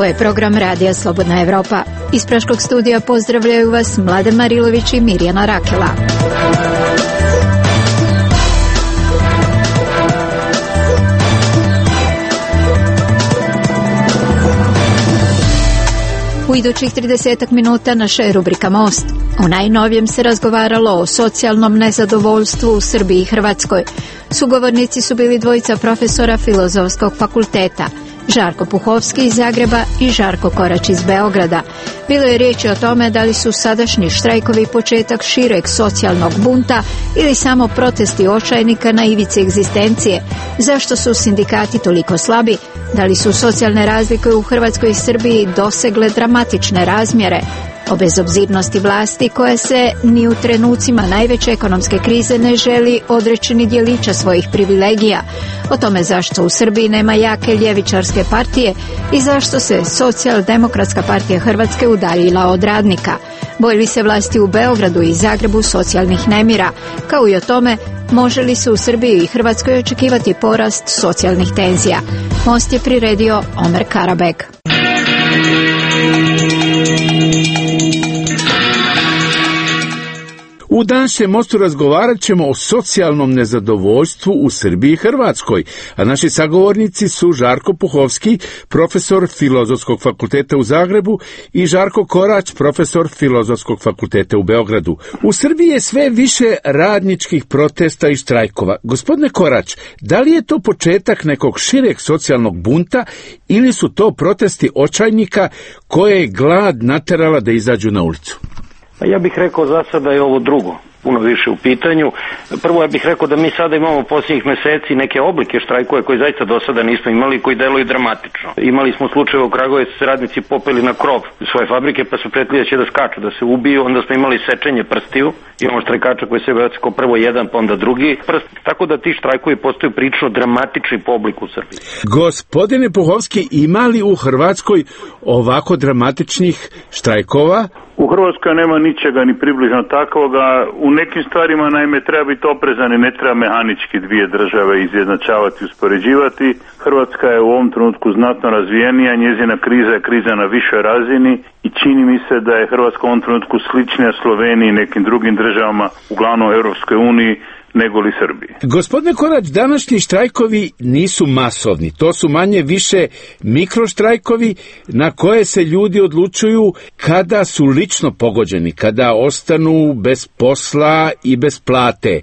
je program Radija Slobodna Evropa. Iz Praškog studija pozdravljaju vas Mladen Marilović i Mirjana Rakela. U idućih 30 minuta naša je rubrika Most. U najnovijem se razgovaralo o socijalnom nezadovoljstvu u Srbiji i Hrvatskoj. Sugovornici su bili dvojica profesora Filozofskog fakulteta, Žarko Puhovski iz Zagreba i Žarko Korać iz Beograda. Bilo je riječi o tome da li su sadašnji štrajkovi početak šireg socijalnog bunta ili samo protesti očajnika na ivici egzistencije. Zašto su sindikati toliko slabi? Da li su socijalne razlike u Hrvatskoj i Srbiji dosegle dramatične razmjere? O bezobzirnosti vlasti koja se ni u trenucima najveće ekonomske krize ne želi odreći ni djelića svojih privilegija. O tome zašto u Srbiji nema jake ljevičarske partije i zašto se Socijaldemokratska partija Hrvatske udaljila od radnika. Boji li se vlasti u Beogradu i Zagrebu socijalnih nemira, kao i o tome može li se u Srbiji i Hrvatskoj očekivati porast socijalnih tenzija. Most je priredio Omer Karabek. U današnjem Mostu razgovarat ćemo o socijalnom nezadovoljstvu u Srbiji i Hrvatskoj, a naši sagovornici su Žarko Puhovski, profesor Filozofskog fakulteta u Zagrebu, i Žarko Korać, profesor Filozofskog fakulteta u Beogradu. U Srbiji je sve više radničkih protesta i štrajkova. Gospodine Korać, da li je to početak nekog šireg socijalnog bunta ili su to protesti očajnika koje je glad naterala da izađu na ulicu? Ja bih rekao za sada je ovo drugo puno više u pitanju. Prvo ja bih rekao da mi sada imamo posljednjih mjeseci neke oblike štrajkove koje zaista do sada nismo imali, koji deluju dramatično. Imali smo slučaj u Kragujevcu, se radnici popeli na krov svoje fabrike pa su pretili da će da skaču, da se ubiju, onda smo imali sečenje prstiju, imamo štrajkača koji se baciko prvo jedan pa onda drugi prst, tako da ti štrajkovi postaju prilično dramatični po obliku u Srbiji. Gospodine Puhovski, ima li u Hrvatskoj ovako dramatičnih štrajkova? U Hrvatskoj nema ničega ni približno takvoga. U nekim stvarima naime treba biti oprezan i ne treba mehanički dvije države izjednačavati, uspoređivati. Hrvatska je u ovom trenutku znatno razvijenija, njezina kriza je kriza na višoj razini i čini mi se da je Hrvatska u ovom trenutku sličnija Sloveniji i nekim drugim državama, uglavnom Europskoj uniji, nego li Srbiji. Gospodine Korać, današnji štrajkovi nisu masovni, to su manje više mikroštrajkovi na koje se ljudi odlučuju kada su lično pogođeni, kada ostanu bez posla i bez plate.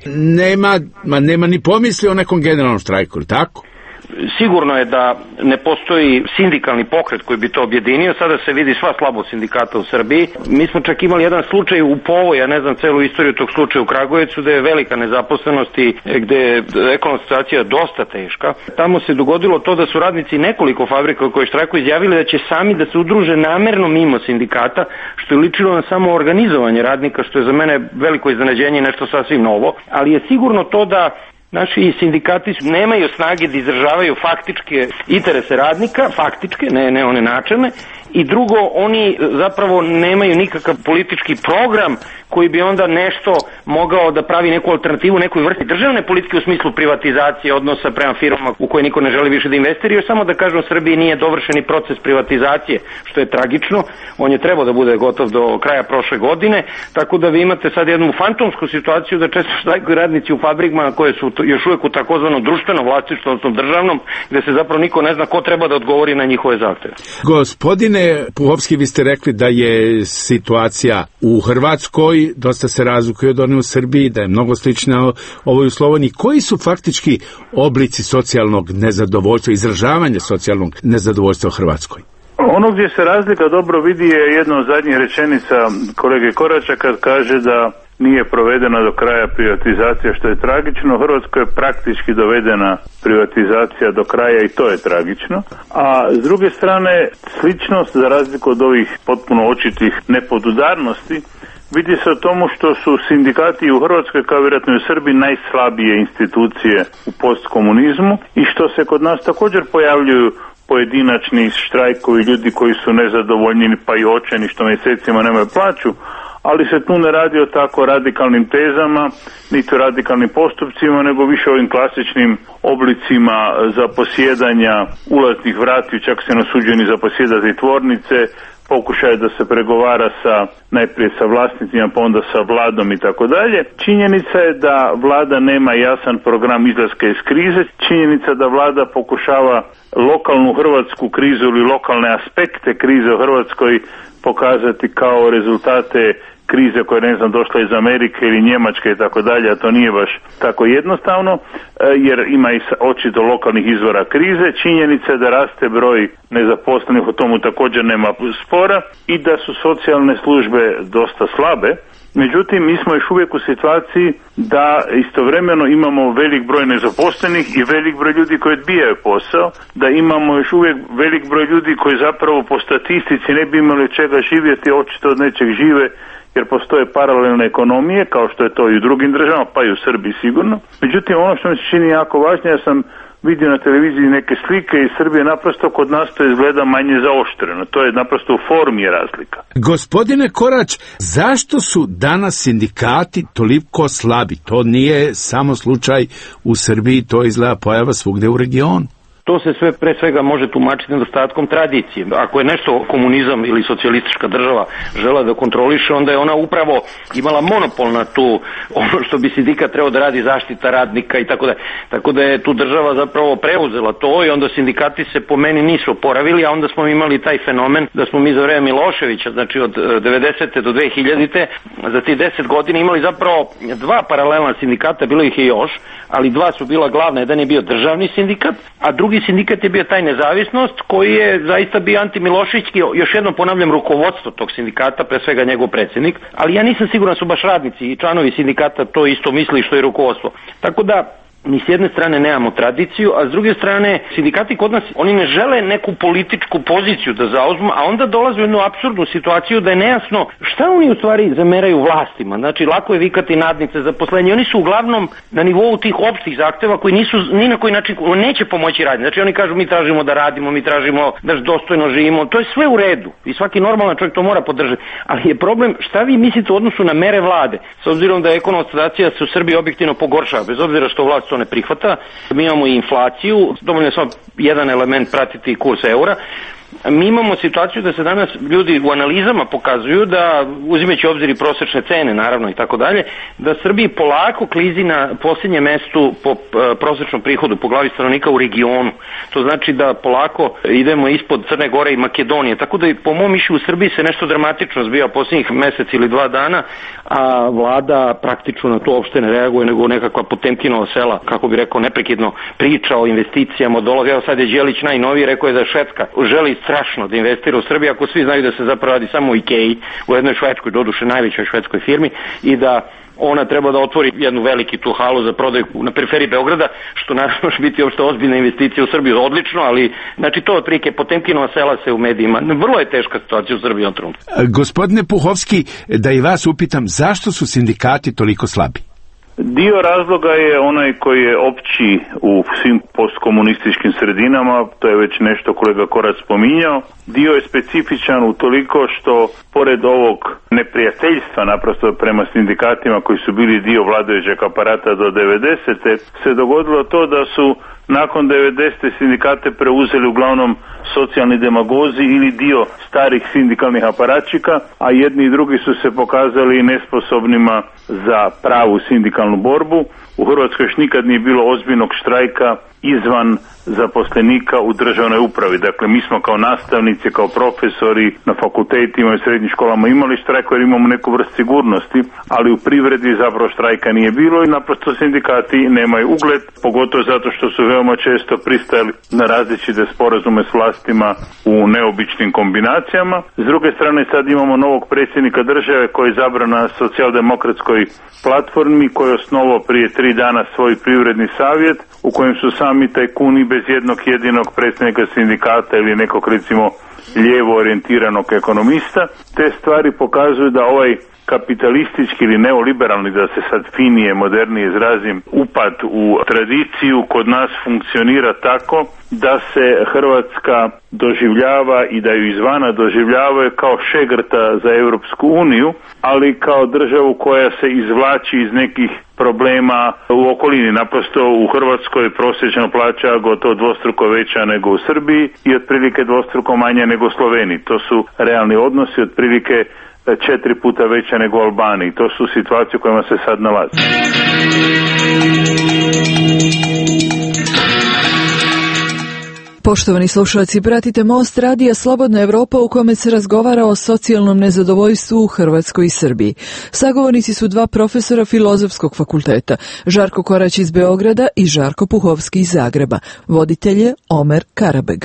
Nema ni pomisli o nekom generalnom štrajku, tako? Sigurno je da ne postoji sindikalni pokret koji bi to objedinio, sada se vidi sva slabost sindikata u Srbiji. Mi smo čak imali jedan slučaj u Povoj, ja ne znam celu istoriju tog slučaja u Kragujevcu, gde je velika nezaposlenost i gde je ekonomska situacija dosta teška. Tamo se dogodilo to da su radnici nekoliko fabrika koji štrajkuju izjavili da će sami da se udruže namerno mimo sindikata, što je ličilo na samo organizovanje radnika, što je za mene veliko iznenađenje i nešto sasvim novo, ali je sigurno to da naši sindikati nemaju snage da izdržavaju faktičke interese radnika, faktičke, ne one načelne, i drugo, oni zapravo nemaju nikakav politički program koji bi onda nešto mogao da pravi neku alternativu, nekoj vrsti državne politike u smislu privatizacije, odnosa prema firmama u koje niko ne želi više da investira. Još samo da kažem, u Srbiji nije dovršeni proces privatizacije, što je tragično. On je trebao da bude gotov do kraja prošle godine, tako da vi imate sad jednu fantomsku situaciju da često štrajkuju radnici u fabrikama koje su još uvijek u takozvanom društvenom vlasništvu, odnosno državnom, gde se zapravo niko ne zna ko treba da odgovori na njihove zahteve. Gospodine Puhovski, vi ste rekli da je situacija u Hrvatskoj dosta se razlikuje od one u Srbiji, da je mnogo slična ovoj u Sloveniji. Koji su faktički oblici socijalnog nezadovoljstva, izražavanja socijalnog nezadovoljstva u Hrvatskoj? Ono gdje se razlika dobro vidi je jedna od zadnjih rečenica kolege Korača kad kaže da nije provedena do kraja privatizacija, što je tragično. U Hrvatskoj je praktički dovedena privatizacija do kraja i to je tragično. A s druge strane, sličnost, za razliku od ovih potpuno očitih nepodudarnosti, vidi se o tomu što su sindikati u Hrvatskoj, kao vjerojatno i u Srbiji, najslabije institucije u postkomunizmu i što se kod nas također pojavljuju pojedinačni štrajkovi, ljudi koji su nezadovoljni pa i očajni što mjesecima nemaju plaću, ali se tu ne radi o tako radikalnim tezama, niti o radikalnim postupcima, nego više ovim klasičnim oblicima zaposjedanja ulaznih vrati, čak se nasuđeni zaposjedati tvornice, pokušaj da se pregovara najprije sa vlasnicima, pa onda sa vladom i tako dalje. Činjenica je da vlada nema jasan program izlaska iz krize. Činjenica da vlada pokušava lokalnu hrvatsku krizu ili lokalne aspekte krize u Hrvatskoj pokazati kao rezultate krize koja je, došla iz Amerike ili Njemačke i tako dalje, a to nije baš tako jednostavno, jer ima i očito lokalnih izvora krize. Činjenica je da raste broj nezaposlenih, o tomu također nema spora, i da su socijalne službe dosta slabe. Međutim, mi smo još uvijek u situaciji da istovremeno imamo velik broj nezaposlenih i velik broj ljudi koji odbijaju posao, da imamo još uvijek velik broj ljudi koji zapravo po statistici ne bi imali čega živjeti, očito od nečeg žive, jer postoje paralelne ekonomije, kao što je to i u drugim državama, pa i u Srbiji sigurno. Međutim, ono što mi se čini jako važno, ja sam vidio na televiziji neke slike iz Srbije, naprosto kod nas to izgleda manje zaoštreno. To je naprosto u formi razlika. Gospodine Korać, zašto su danas sindikati toliko slabi? To nije samo slučaj u Srbiji, to izgleda pojava svugde u regionu. To se sve pre svega može tumačiti nedostatkom tradicije. Ako je nešto komunizam ili socijalistička država žela da kontroliše, onda je ona upravo imala monopol na tu, ono što bi sindikat trebao da radi, zaštita radnika i tako da. Tako da je tu država zapravo preuzela to i onda sindikati se po meni nisu oporavili, a onda smo imali taj fenomen da smo mi za vreme Miloševića, znači od 90. do 2000. za ti 10 godina imali zapravo dva paralelna sindikata, bilo ih je još, ali dva su bila glavna, jedan je bio državni sindikat, a drugi sindikat je bio taj nezavisnost koji je zaista bio antimiloševićki, još jednom ponavljam, rukovodstvo tog sindikata, pre svega njegov predsjednik, ali ja nisam siguran su baš radnici i članovi sindikata to isto misli što je rukovodstvo. Tako da mi s jedne strane nemamo tradiciju, a s druge strane sindikati kod nas, oni ne žele neku političku poziciju da zauzmu, a onda dolaze u jednu apsurdnu situaciju da je nejasno šta oni u stvari zameraju vlastima. Znači, lako je vikati nadnice, zaposlenje. Oni su uglavnom na nivou tih opštih zahteva koji nisu ni na koji način, neće pomoći raditi. Znači, oni kažu mi tražimo da radimo, mi tražimo da dostojno živimo. To je sve u redu i svaki normalan čovjek to mora podržati. Ali je problem šta vi mislite u odnosu na mere vlade, s obzirom da je ekonomska situacija se u Srbiji objektivno pogoršava, bez obzira što vlast ne prihvata. Mi imamo i inflaciju, dovoljno je samo jedan element pratiti kurs eura. Mi imamo situaciju da se danas ljudi u analizama pokazuju da, uzimajući obzir i prosječne cene naravno i tako dalje, da Srbiji polako klizi na posljednjem mestu po prosječnom prihodu po glavi stanovnika u regionu. To znači da polako idemo ispod Crne Gore i Makedonije. Tako da po mom mišljenju u Srbiji se nešto dramatično zbiva posljednjih mjesec ili 2 dana, a vlada praktično na to uopšte ne reaguje, nego nekakva Potemkinova sela, kako bi rekao, neprekidno priča o investicijama, dolaze. Evo sad je Đelić najnoviji, rekao je da Švedska želi strašno da investira u Srbiji, ako svi znaju da se zapravo radi samo u Ikeji, u jednoj švedskoj, doduše najvećoj švedskoj firmi, i da ona treba da otvori jednu veliki tu halu za prodaju na periferiji Beograda, što naravno može biti uopšte ozbiljna investicija u Srbiju, odlično, ali znači to otprilike Potemkinova sela se u medijima. Vrlo je teška situacija u Srbiji on trenutku. Gospodine Puhovski, da i vas upitam, zašto su sindikati toliko slabi? Dio razloga je onaj koji je opći u svim postkomunističkim sredinama, to je već nešto kolega Korac spominjao. Dio je specifičan utoliko što pored ovog neprijateljstva naprosto prema sindikatima koji su bili dio vladajućeg aparata do 90. se dogodilo to da su nakon 90. sindikate preuzeli uglavnom socijalni demagozi ili dio starih sindikalnih aparačika, a jedni i drugi su se pokazali nesposobnima za pravu sindikalnu borbu. U Hrvatskoj još nikad nije bilo ozbiljnog štrajka izvan zaposlenika u državnoj upravi. Dakle, mi smo kao nastavnici, kao profesori na fakultetima i srednjim školama imali štrajk jer imamo neku vrst sigurnosti, ali u privredi zapravo štrajka nije bilo i naprosto sindikati nemaju ugled, pogotovo zato što su veoma često pristajali na različite sporazume s vlastima u neobičnim kombinacijama. S druge strane, sad imamo novog predsjednika države koji je izabran na socijaldemokratskoj platformi, koji je osnovao prije 3 dana svoj privredni savjet u kojem su sami tajkuni bez jednog jedinog predstavnika sindikata ili nekog recimo lijevo orijentiranog ekonomista. Te stvari pokazuju da ovaj kapitalistički ili neoliberalni, da se sad finije, modernije izrazim, upad u tradiciju kod nas funkcionira tako da se Hrvatska doživljava i da ju izvana doživljavaju kao šegrta za Europsku uniju, ali kao državu koja se izvlači iz nekih problema u okolini. Naprosto u Hrvatskoj prosječna plaća gotovo dvostruko veća nego u Srbiji i otprilike dvostruko manja nego u Sloveniji. To su realni odnosi, otprilike 4 puta veća nego u Albaniji. To su situacije u kojima se sad nalazi. Poštovani slušalci, pratite Most radija Slobodna Evropa u kome se razgovara o socijalnom nezadovoljstvu u Hrvatskoj i Srbiji. Sagovornici su dva profesora Filozofskog fakulteta, Žarko Korać iz Beograda i Žarko Puhovski iz Zagreba. Voditelj je Omer Karabeg.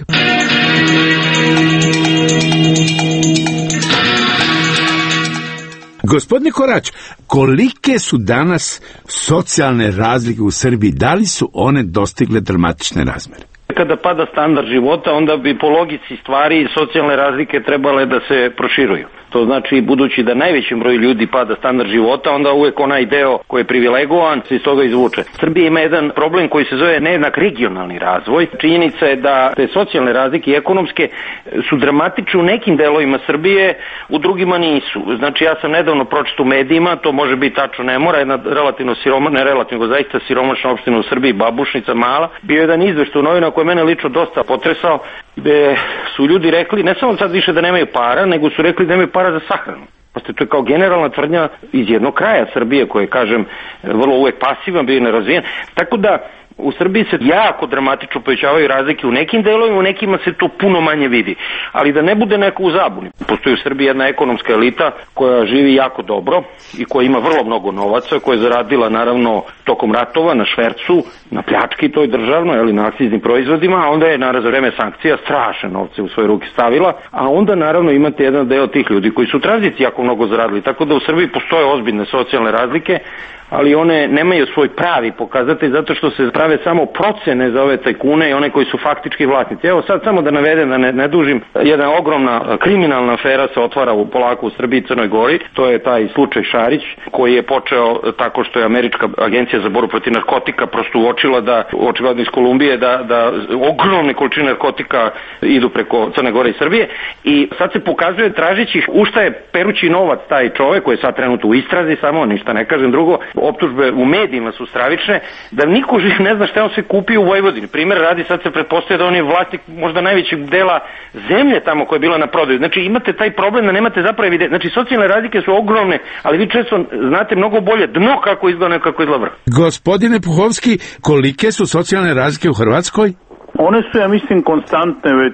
Gospodine Korać, kolike su danas socijalne razlike u Srbiji? Da li su one dostigle dramatične razmere? Kada pada standard života, onda bi po logici stvari socijalne razlike trebale da se proširuju. To znači, budući da najvećem broju ljudi pada standard života, onda uvek onaj deo koji je privilegovan se iz toga izvuče. Srbija ima jedan problem koji se zove nejednak regionalni razvoj. Činjenica je da te socijalne razlike i ekonomske su dramatične u nekim delovima Srbije, u drugima nisu. Znači, ja sam nedavno pročitao u medijima, to može biti tačno, ne mora, jedna relativno siromašna, ne relativno, zaista siromašna opština u Srbiji, Babušnica mala, bio jedan izveštaj u novinama koji je mene lično dosta potresao, gde su ljudi rekli, ne samo sad više da nemaju para, nego su rekli da nemaju para za sahranu. Pošto to je kao generalna tvrdnja iz jednog kraja Srbije koji je, kažem, vrlo uvek pasivan, bio nerazvijen. Tako da u Srbiji se jako dramatično povećavaju razlike u nekim delovima, u nekima se to puno manje vidi. Ali da ne bude neko u zabuni. Postoji u Srbiji jedna ekonomska elita koja živi jako dobro i koja ima vrlo mnogo novaca, koja je zaradila naravno tokom ratova na švercu, na pljački toj državnoj, ali na akciznim proizvodima, a onda je naravno za vreme sankcija strašne novce u svoje ruke stavila, a onda naravno imate jedan deo tih ljudi koji su u tranziciji jako mnogo zaradili. Tako da u Srbiji postoje ozbiljne socijalne razlike, ali one nemaju svoj pravi pokazatelj zato što se prave samo procene za ove tajkune i one koji su faktički vlasnici. Evo sad samo da navedem, da ne dužim, jedna ogromna kriminalna afera se otvara polako u Srbiji i Crnoj Gori. To je taj slučaj Šarić koji je počeo tako što je Američka agencija za borbu protiv narkotika prosto uočila da, očigledno iz Kolumbije, da ogromne količine narkotika idu preko Crne Gore i Srbije i sad se pokazuje tražeći u šta je perući novac taj čovek koji je sad trenutno u istrazi, samo ništa ne kažem drugo, optužbe u medijima su stravične, da niko živ ne zna šta on sve kupio u Vojvodini. Primer radi, sad se pretpostavlja da on je vlasnik možda najvećeg dela zemlje tamo koja je bila na prodaju. Znači imate taj problem da nemate zapravo evidencije. Znači socijalne razlike su ogromne, ali vi često znate mnogo bolje dno kako izgleda nego kako izgleda vrh. Gospodine Puhovski, kolike su socijalne razlike u Hrvatskoj? One su, ja mislim, konstantne već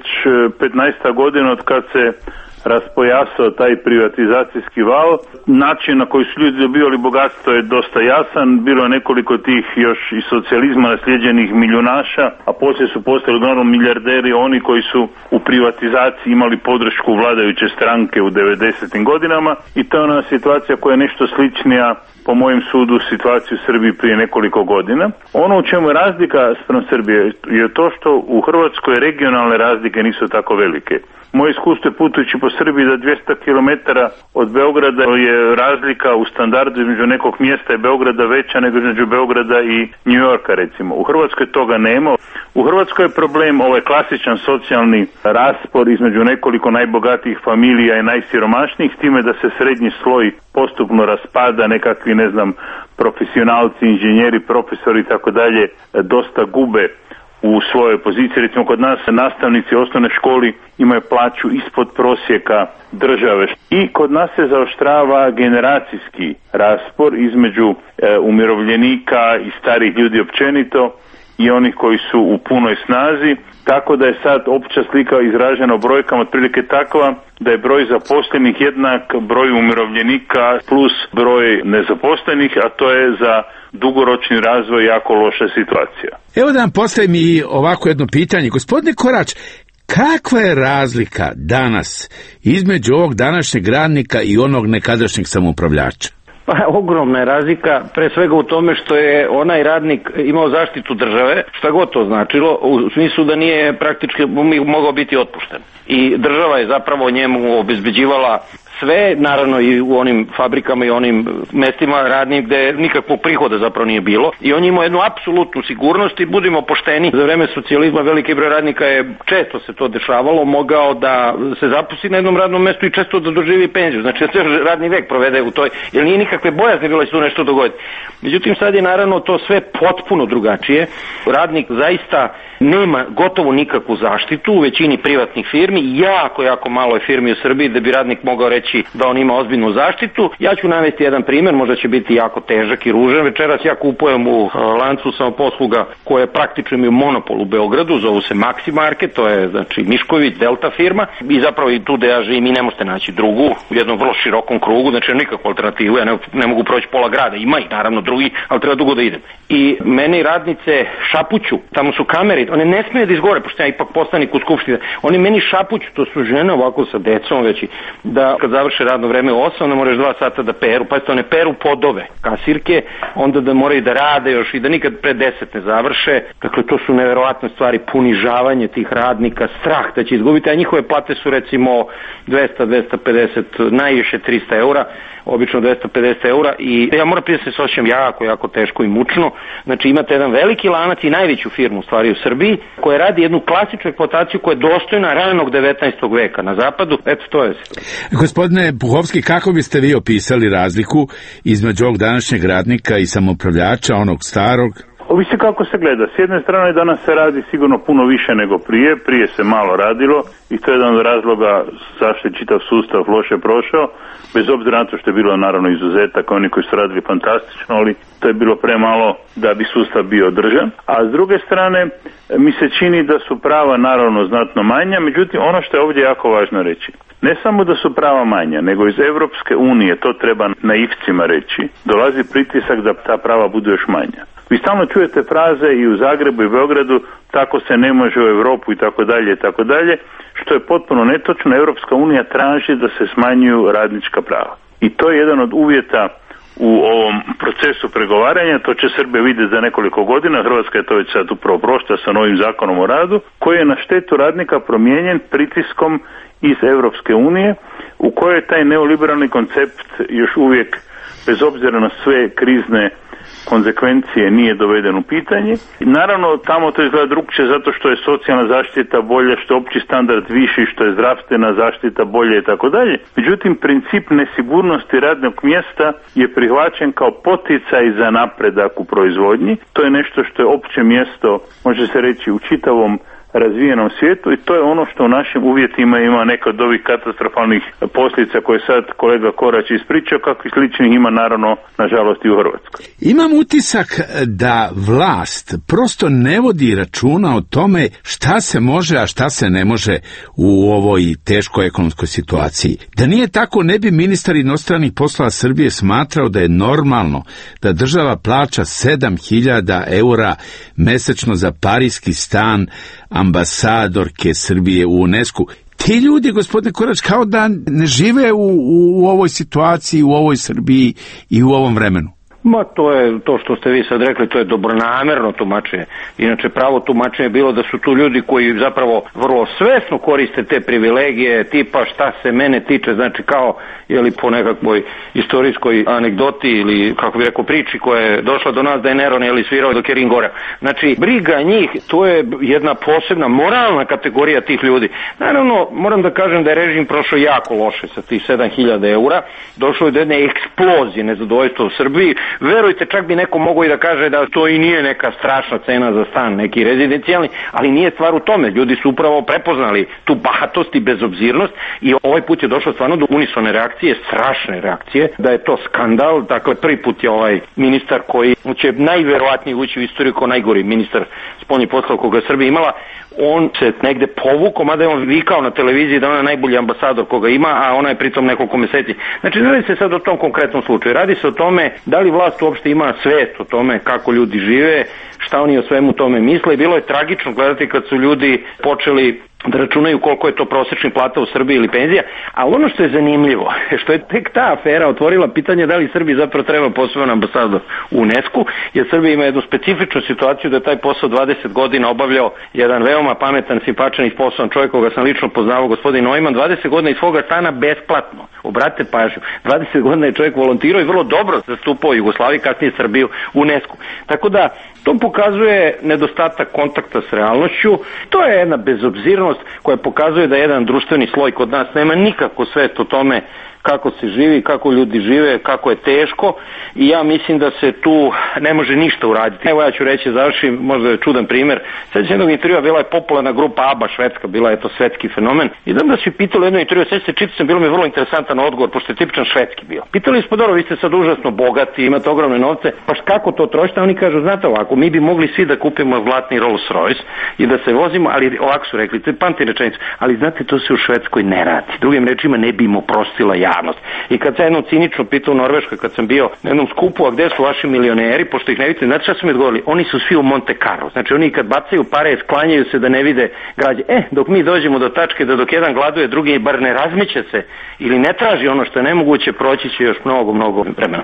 15 godina od kad se raspojasao taj privatizacijski val. Način na koji su ljudi dobivali bogatstvo je dosta jasan. Bilo je nekoliko tih još iz socijalizma naslijeđenih milijunaša, a poslije su postali uglavnom milijarderi oni koji su u privatizaciji imali podršku vladajuće stranke u 90. godinama i to je ona situacija koja je nešto sličnija po mojem sudu situaciju u Srbiji prije nekoliko godina. Ono u čemu je razlika spram Srbije je to što u Hrvatskoj regionalne razlike nisu tako velike. Moje iskustvo je putujući po Srbiji da 200 km od Beograda je razlika u standardu između nekog mjesta i Beograda veća nego između Beograda i New Yorka recimo. U Hrvatskoj toga nema. U Hrvatskoj je problem ovaj klasičan socijalni raspor između nekoliko najbogatijih familija i najsiromašnijih, s time da se srednji sloj postupno raspada, nekakvi, ne znam, profesionalci, inženjeri, profesori i tako dalje dosta gube u svojoj poziciji. Recimo kod nas nastavnici u osnovnoj školi imaju plaću ispod prosjeka države i kod nas se zaoštrava generacijski raspor između umirovljenika i starih ljudi općenito i onih koji su u punoj snazi, tako da je sad opća slika izražena u brojkama otprilike takva da je broj zaposlenih jednak broju umirovljenika plus broj nezaposlenih, a to je za dugoročni razvoj jako loša situacija. Evo da vam postavim i ovako jedno pitanje. Gospodine Korać, kakva je razlika danas između ovog današnjeg radnika i onog nekadašnjeg samoupravljača? Pa ogromna je razlika, pre svega u tome što je onaj radnik imao zaštitu države, šta god to značilo, u smislu da nije praktički mogao biti otpušten. I država je zapravo njemu obezbeđivala sve, naravno i u onim fabrikama i onim mestima radnim gde nikakvog prihoda zapravo nije bilo i on imao jednu apsolutnu sigurnost i budimo pošteni, za vreme socijalizma veliki broj radnika je, često se to dešavalo, mogao da se zaposli na jednom radnom mestu i često da doživi penziju, znači da se radni vek provede u toj, jer nije nikakve bojazne bilo da se tu nešto dogoditi. Međutim sad je naravno to sve potpuno drugačije, radnik zaista nema gotovo nikakvu zaštitu u većini privatnih firmi, jako malo je firmi u Srbiji da bi radnik mogao reći da on ima ozbiljnu zaštitu. Ja ću navesti jedan primjer, možda će biti jako težak i ružan. Večeras ja kupujem u lancu samoposluga koja je praktično imaju monopol u Beogradu, zovu se Maxi Market, to je znači Mišković, Delta firma i zapravo i tu da ja živim i ne možete naći drugu u jednom vrlo širokom krugu, znači nikakvu alternativu, ja ne mogu proći pola grada, ima ih naravno drugi, ali treba dugo da idem. I mene i radnice šapuću, tamo su kamere, one ne smije da izgore, pošto ja ipak poslanik u skupštini, oni meni šapuću, to su žene ovako sa decom već, da kad završe radno vreme u 8, onda moraš 2 sata da peru, pa one peru podove, kasirke, onda da moraju da rade još i da nikad pre 10 ne završe, dakle to su neverovatne stvari, ponižavanje tih radnika, strah da će izgubiti, a njihove plate su recimo 200-250, najviše 300 eura, obično 250 eura i ja moram prije se osjećam jako teško i mučno. Znači imate jedan veliki lanac i najveću firmu u stvari u Srbiji koja radi jednu klasičnu eksploataciju koja je dostojna ranog 19. veka na zapadu. Eto, to je. Gospodine Puhovski, kako biste vi opisali razliku između ovog današnjeg radnika i samoupravljača, onog starog? Ovisi kako se gleda. S jedne strane danas se radi sigurno puno više nego prije se malo radilo i to je jedan od razloga zašto je čitav sustav loše prošao, bez obzira na to što je bilo naravno izuzetak, oni koji su radili fantastično, ali to je bilo premalo da bi sustav bio održan. A s druge strane mi se čini da su prava naravno znatno manja, međutim ono što je ovdje jako važno reći, ne samo da su prava manja, nego iz Europske unije, to treba naivcima reći, dolazi pritisak da ta prava budu još manja. Vi stalno čujete fraze i u Zagrebu i Beogradu, tako se ne može u Europu i tako dalje, što je potpuno netočno. Europska unija traži da se smanjuju radnička prava. I to je jedan od uvjeta u ovom procesu pregovaranja, to će Srbija vidjeti za nekoliko godina, Hrvatska je to već sad upravo prošla sa novim zakonom o radu, koji je na štetu radnika promijenjen pritiskom iz Europske unije, u kojoj je taj neoliberalni koncept još uvijek, bez obzira na sve krizne konzekvencije, nije doveden u pitanje. Naravno, tamo to izgleda drugčije zato što je socijalna zaštita bolja, što je opći standard viši, što je zdravstvena zaštita bolje i tako dalje. Međutim, princip nesigurnosti radnog mjesta je prihvaćen kao poticaj za napredak u proizvodnji. To je nešto što je opće mjesto, može se reći, u čitavom razvijenom svijetu i to je ono što u našim uvjetima ima neka od ovih katastrofalnih posljedica koje sad kolega Korać ispričao, kakvih sličnih ima naravno nažalost i u Hrvatskoj. Imam utisak da vlast prosto ne vodi računa o tome šta se može, a šta se ne može u ovoj teškoj ekonomskoj situaciji. Da nije tako, ne bi ministar inostranih poslova Srbije smatrao da je normalno da država plaća 7.000 eura mesečno za parijski stan ambasadorke Srbije u UNESCO. Ti ljudi, gospodine Korać, kao da ne žive u ovoj situaciji, u ovoj Srbiji i u ovom vremenu. Ma to je to što ste vi sad rekli, to je dobronamerno tumačenje. Inače pravo tumačenje je bilo da su tu ljudi koji zapravo vrlo svesno koriste te privilegije, tipa šta se mene tiče, znači kao jeli po nekakvoj istorijskoj anegdoti ili kako bi rekao priči koja je došla do nas da je Neron jeli svirao dok je Rim goreo. Znači briga njih, to je jedna posebna moralna kategorija tih ljudi. Naravno moram da kažem da je režim prošao jako loše sa tih 7.000 eura, došlo je do jedne eksplozije nezadovoljstva u Srbiji. Verujte, čak bi neko mogao i da kaže da to i nije neka strašna cena za stan, neki rezidencijalni, ali nije stvar u tome. Ljudi su upravo prepoznali tu bahatost i bezobzirnost i ovaj put je došlo stvarno do unisone reakcije, strašne reakcije, da je to skandal. Dakle, prvi put je ovaj ministar koji će najverovatnije ući u istoriju kao najgori ministar spoljnih poslova koga Srbija imala, on se negde povukao, mada je on vikao na televiziji da on je najbolji ambasador koga ima, a ona je pritom nekoliko meseci. Znači, ne radi se sad o tom konkretnom slučaju, radi se o tome da li vlast uopšte ima svest o tome kako ljudi žive, šta oni o svemu tome misle. Bilo je tragično gledati kad su ljudi počeli da računaju koliko je to prosječni plata u Srbiji ili penzija, a ono što je zanimljivo, što je tek ta afera otvorila pitanje da li Srbiji zapravo treba poseban ambasador u UNESCO, jer Srbija ima jednu specifičnu situaciju da je taj posao 20 godina obavljao jedan veoma pametan, simpačan i sposoban čovjek koga sam lično poznavao, gospodin Neumann, 20 godina iz svoga stana besplatno. Obratite pažnju, 20 godina je čovjek volontirao i vrlo dobro zastupao Jugoslaviju, kasnije Srbiju u UNESCO. Tako da to pokazuje nedostatak kontakta s realnošću, to je jedna bezobzirnost koja pokazuje da jedan društveni sloj kod nas nema nikako svest o tome kako se živi, kako ljudi žive, kako je teško i ja mislim da se tu ne može ništa uraditi. Evo ja ću reći, završim, možda je čudan primjer. Sjećam jednog intervjua, bila je popularna grupa ABBA švedska, bila je to svetski fenomen. I da su pitali jedno intervju, sjećam se, čitao sam, bilo mi vrlo interesantan odgovor, pošto je tipičan švedski bio. Pitali smo, dobro, vi ste sad užasno bogati, imate ogromne novce, pa kako to trošite? Oni kažu, znate ovako, mi bi mogli svi da kupimo zlatni Rolls Royce i da se vozimo, ali ovako su rekli, pamti rečenicu, ali znate, to se u Švedskoj ne radi. Drugim rečima, ne bi im oprostila javnost. I kad sam jednom cinično pitao u Norveškoj, kad sam bio na jednom skupu, a gde su vaši milioneri, pošto ih ne vidite, znate šta su mi odgovorili? Oni su svi u Monte Carlo. Znači oni kad bacaju pare, sklanjaju se da ne vide građe. Dok mi dođemo do tačke da dok jedan gladuje, drugi bar ne razmiće se ili ne traži ono što je nemoguće, proći će još mnogo vremena.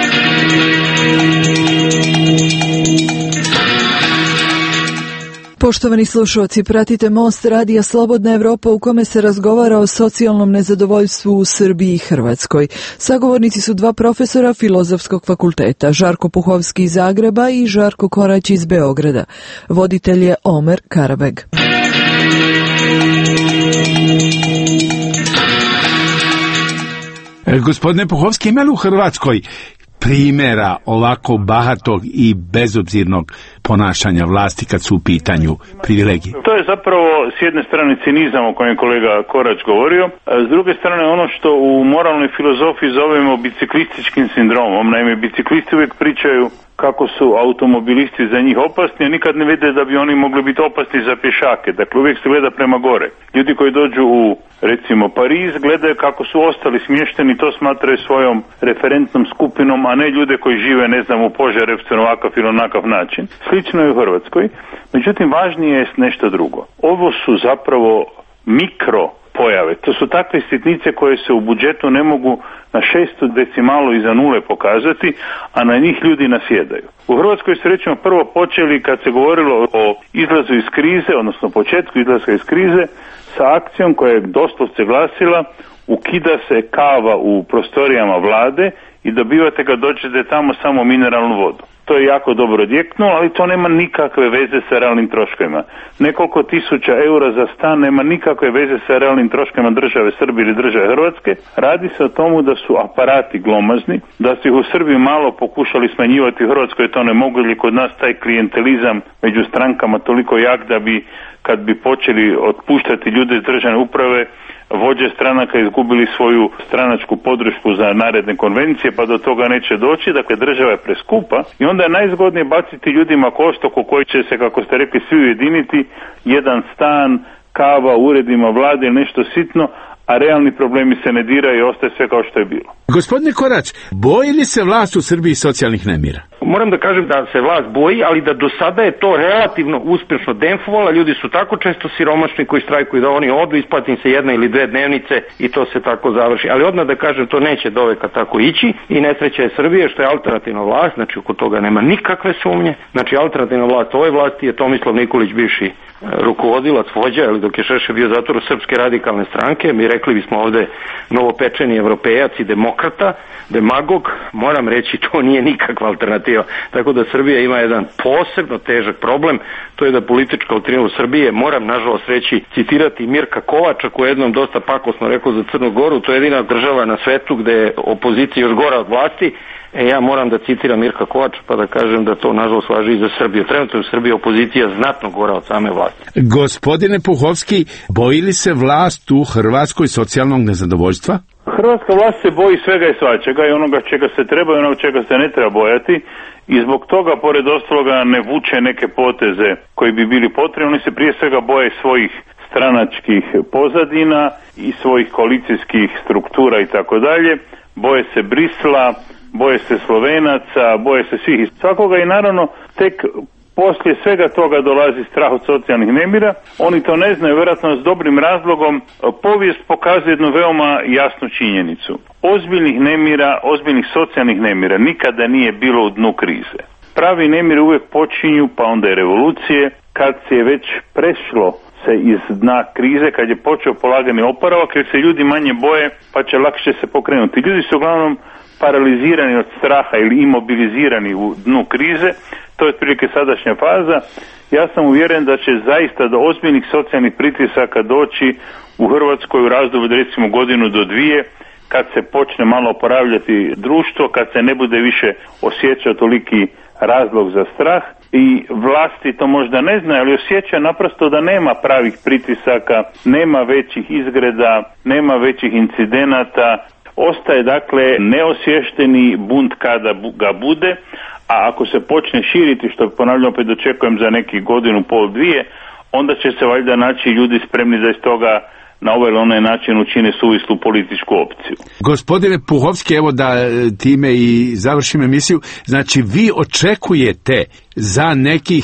Poštovani slušalci, pratite Most radija Slobodna Evropa u kome se razgovara o socijalnom nezadovoljstvu u Srbiji i Hrvatskoj. Sagovornici su dva profesora Filozofskog fakulteta, Žarko Puhovski iz Zagreba i Žarko Korać iz Beograda. Voditelj je Omer Karabeg. Gospodine Puhovski, ima li u Hrvatskoj primjera ovako bahatog i bezobzirnog ponašanja vlasti kad su u pitanju privilegije? To je zapravo s jedne strane cinizam o kojem kolega Korać govorio, a s druge strane ono što u moralnoj filozofiji zovemo biciklističkim sindromom. Naime, biciklisti uvijek pričaju kako su automobilisti za njih opasni, a nikad ne vide da bi oni mogli biti opasni za pješake. Dakle, uvijek se gleda prema gore. Ljudi koji dođu u, recimo, Pariz, gledaju kako su ostali smješteni, to smatraju svojom referentnom skupinom, a ne ljude koji žive, ne znam, u Požarevcu na ovakav ili onakav način. Slično je u Hrvatskoj. Međutim, važnije je nešto drugo. Ovo su zapravo mikro pojave. To su takve sitnice koje se u budžetu ne mogu na 600 decimalu iza nule pokazati, a na njih ljudi nasjedaju. U Hrvatskoj su recimo prvo počeli kad se govorilo o izlazu iz krize, odnosno početku izlaska iz krize, sa akcijom koja je doslovce glasila ukida se kava u prostorijama vlade i dobivate ga dođete tamo samo mineralnu vodu. To je jako dobro odjeknulo, ali to nema nikakve veze sa realnim troškovima. Nekoliko tisuća eura za stan nema nikakve veze sa realnim troškovima države Srbije ili države Hrvatske. Radi se o tomu da su aparati glomazni, da su ih u Srbiji malo pokušali smanjivati, u Hrvatskoj je to ne mogu, ili kod nas taj klijentelizam među strankama toliko jak da bi, kad bi počeli otpuštati ljude iz državne uprave, vođe stranaka izgubili svoju stranačku podršku za naredne konvencije, pa do toga neće doći. Dakle, država je preskupa i onda je najzgodnije baciti ljudima kostok u koji će se, kako ste rekli, svi ujediniti, jedan stan, kava u uredima vlade ili nešto sitno, a realni problemi se ne diraju i ostaje sve kao što je bilo. Gospodine Korać, boji li se vlast u Srbiji socijalnih nemira? Moram da kažem da se vlast boji, ali da do sada je to relativno uspješno demfovala. Ljudi su tako često siromašni koji štrajkuju da oni odu, isplati im se jedna ili dve dnevnice i to se tako završi. Ali odmah da kažem, to neće doveka tako ići i nesreća je Srbije što je alternativna vlast, znači oko toga nema nikakve sumnje. Znači alternativna vlast ove vlasti je Tomislav Nikolić, bivši rukovodilac, vođa, ili dok je Šešelj bio u zatvoru Srpske radikalne stranke. Mi rekli bismo ovde novopečeni evropejac i demokrata, demagog. Moram reći, to nije nikakva alternativa. Tako da Srbija ima jedan posebno težak problem, to je da politička ultrina u Srbije, moram nažalost reći, citirati Mirka Kovača koji je jednom dosta pakosno rekao za Crnu Goru, to je jedina država na svetu gde je opozicija još gora od vlasti. Ja moram da citiram Mirka Kovača pa da kažem da to nažalost važi i za Srbiju. Trenutno je u Srbiji opozicija znatno gora od same vlasti. Gospodine Puhovski, boji li se vlast u Hrvatskoj socijalnog nezadovoljstva? Hrvatska vlast se boji svega i svačega i onoga čega se treba i onoga čega se ne treba bojati i zbog toga pored ostaloga ne vuče neke poteze koji bi bili potrebni. Oni se prije svega boje svojih stranačkih pozadina i svojih koalicijskih struktura i tako dalje. Boje se Brisla, boje se Slovenaca, boje se svih i svakoga i naravno tek Poslije svega toga dolazi strah od socijalnih nemira. Oni to ne znaju, vjerojatno s dobrim razlogom. Povijest pokazuje jednu veoma jasnu činjenicu. Ozbiljnih nemira, ozbiljnih socijalnih nemira nikada nije bilo u dnu krize. Pravi nemiri uvijek počinju, pa onda i revolucije, kad se je već prešlo se iz dna krize, kad je počeo polagani oporavak, jer se ljudi manje boje, pa će lakše se pokrenuti. Ljudi su uglavnom paralizirani od straha ili imobilizirani u dnu krize. To je otprilike sadašnja faza. Ja sam uvjeren da će zaista do ozbiljnih socijalnih pritisaka doći u Hrvatskoj u razdoblju recimo godinu do dvije, kad se počne malo oporavljati društvo, kad se ne bude više osjećao toliki razlog za strah. I vlasti to možda ne znaju, ali osjeća naprosto da nema pravih pritisaka, nema većih izgreda, nema većih incidenata. Ostaje dakle neosvješteni bunt kada ga bude, a ako se počne širiti, što ponavljam opet očekujem za nekih godinu, pol, dvije, onda će se valjda naći ljudi spremni da iz toga na ovaj ili onaj način učine suvislu političku opciju. Gospodine Puhovski, evo da time i završim emisiju, znači vi očekujete za nekih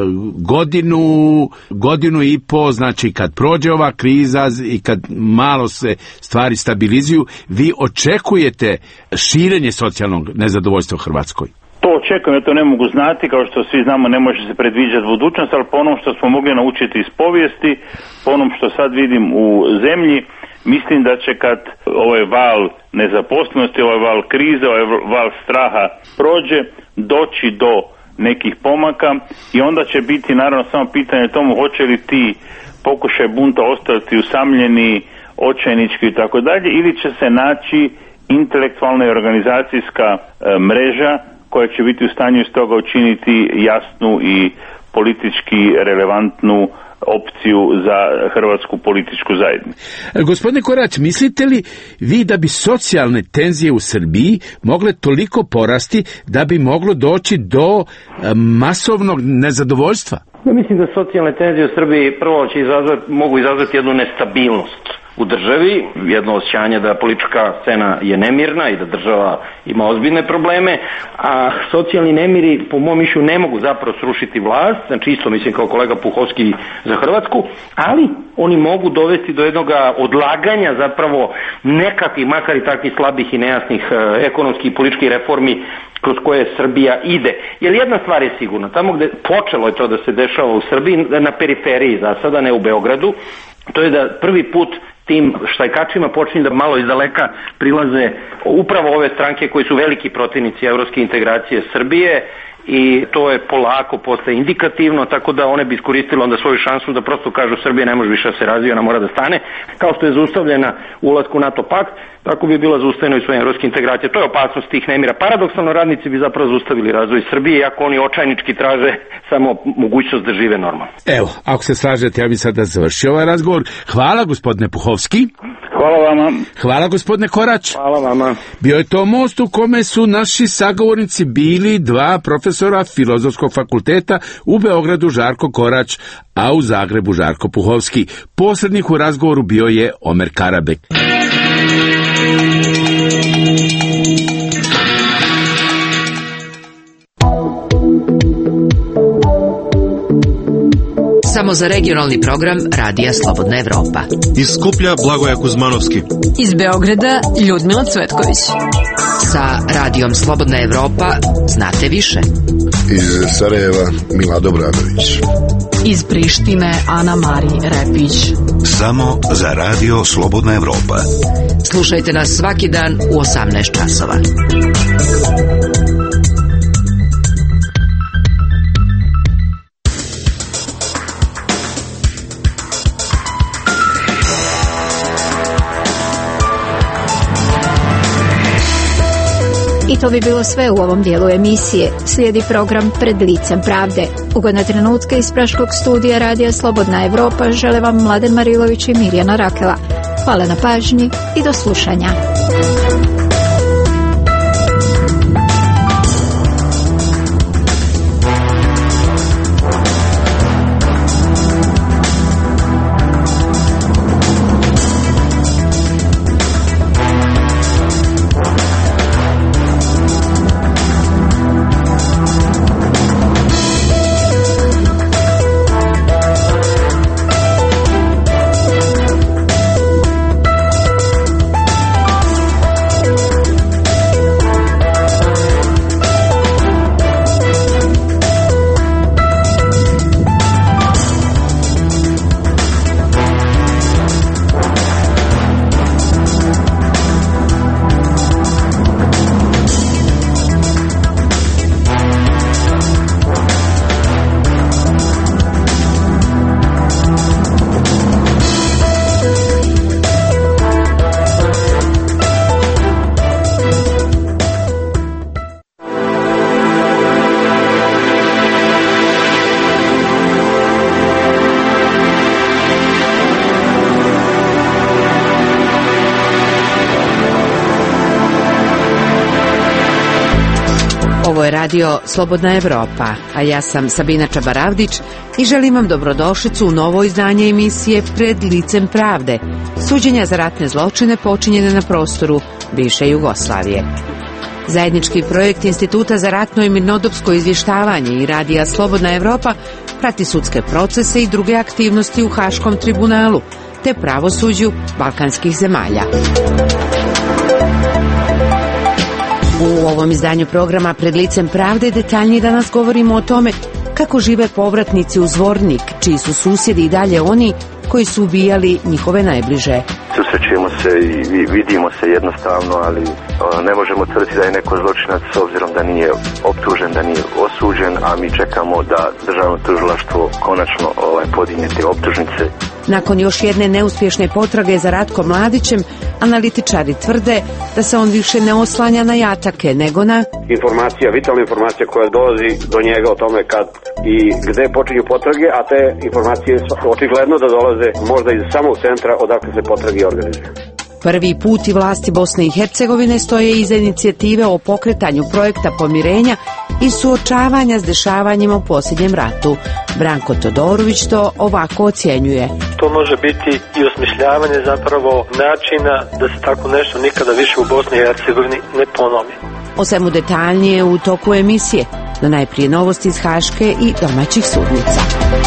godinu i po, znači kad prođe ova kriza i kad malo se stvari stabilizuju, vi očekujete širenje socijalnog nezadovoljstva u Hrvatskoj? To očekujem, ja to ne mogu znati, kao što svi znamo ne može se predviđati budućnost, ali po onom što smo mogli naučiti iz povijesti, po onom što sad vidim u zemlji, mislim da će kad ovaj val nezaposlenosti, ovaj val krize, ovaj val straha prođe, doći do nekih pomaka i onda će biti naravno samo pitanje tomu hoće li ti pokušaj bunta ostati usamljeni, očajnički i tako dalje, ili će se naći intelektualna i organizacijska mreža koja će biti u stanju iz toga učiniti jasnu i politički relevantnu opciju za hrvatsku političku zajednicu. Gospodine Korać, mislite li vi da bi socijalne tenzije u Srbiji mogle toliko porasti da bi moglo doći do masovnog nezadovoljstva? Ja mislim da socijalne tenzije u Srbiji prvo mogu izazvati jednu nestabilnost u državi, jedno osjećanje da politička scena je nemirna i da država ima ozbiljne probleme, a socijalni nemiri po mom mišljenju ne mogu zapravo srušiti vlast, znači isto mislim kao kolega Puhovski za Hrvatsku, ali oni mogu dovesti do jednog odlaganja zapravo nekakvih, makar i takvih slabih i nejasnih ekonomskih i političkih reformi kroz koje Srbija ide. Jer jedna stvar je sigurna, tamo gde počelo je to da se dešava u Srbiji, na periferiji za sada, ne u Beogradu, to je da prvi put tim štajkačima počinje da malo izdaleka prilaze upravo ove stranke koji su veliki protivnici evropske integracije Srbije i to je polako postaje indikativno, tako da one bi iskoristile onda svoju šansu da prosto kažu Srbija ne može više da se razvija, ona mora da stane, kao što je zaustavljena ulasku u NATO pakt, tako bi bila zaustavljena i svoje evropske integracije. To je opasnost tih nemira. Paradoksalno radnici bi zapravo zaustavili razvoj Srbije, iako oni očajnički traže samo mogućnost da žive normalno. Evo, ako se slažete, ja bih sada završio ovaj razgovor. Hvala gospodine Puhovski. Hvala vama. Hvala gospodine Korać. Hvala vama. Bio je to most u kome su naši sagovornici bili dva profesora Filozofskog fakulteta, u Beogradu Žarko Korać, a u Zagrebu Žarko Puhovski. Posrednik u razgovoru bio je Omer Karabek. Samo za regionalni program Radija Slobodna Evropa. Iz Skuplja Blagoja Kuzmanovski. Iz Beograda Ljudmila Cvetković. Sa Radijom Slobodna Evropa znate više. Iz Sarajeva Milado Bradović. Iz Prištine Ana Mari Repić. Samo za Radio Slobodna Evropa. Slušajte nas svaki dan u 18 časova. I to bi bilo sve u ovom dijelu emisije. Slijedi program Pred licem pravde. Ugodne trenutke iz praškog studija Radija Slobodna Evropa žele vam Mladen Marilović i Mirjana Rakela. Hvala na pažnji i do slušanja. Ovo je radio Slobodna Evropa, a ja sam Sabina Čabaravdić i želim vam dobrodošlicu u novo izdanje emisije Pred licem pravde. Suđenja za ratne zločine počinjene na prostoru bivše Jugoslavije. Zajednički projekt Instituta za ratno i mirnodopsko izvještavanje i radija Slobodna Evropa prati sudske procese i druge aktivnosti u Haškom tribunalu te pravosuđu balkanskih zemalja. U ovom izdanju programa Pred licem pravde detaljnije danas govorimo o tome kako žive povratnici u Zvornik, čiji su susjedi i dalje oni koji su ubijali njihove najbliže. Susrećujemo se i vidimo se jednostavno, ali ne možemo tvrditi da je neko zločinac s obzirom da nije optužen, da nije osuđen, a mi čekamo da državno tužilaštvo konačno podigne te optužnice. Nakon još jedne neuspješne potrage za Ratkom Mladićem, analitičari tvrde da se on više ne oslanja na jatake, nego na informacija, vitalna informacija koja dolazi do njega o tome kad i gde počinju potrage, a te informacije očigledno da dolaze možda iz samog centra odakle se potrage organizuju. Prvi put i vlasti Bosne i Hercegovine stoje iza inicijative o pokretanju projekta pomirenja i suočavanja s dešavanjima u posljednjem ratu. Branko Todorović to ovako ocjenjuje. To može biti i osmišljavanje zapravo načina da se tako nešto nikada više u Bosni i Hercegovini ne ponovi. O svemu detaljnije u toku emisije, no najprije novosti iz haške i domaćih sudnica.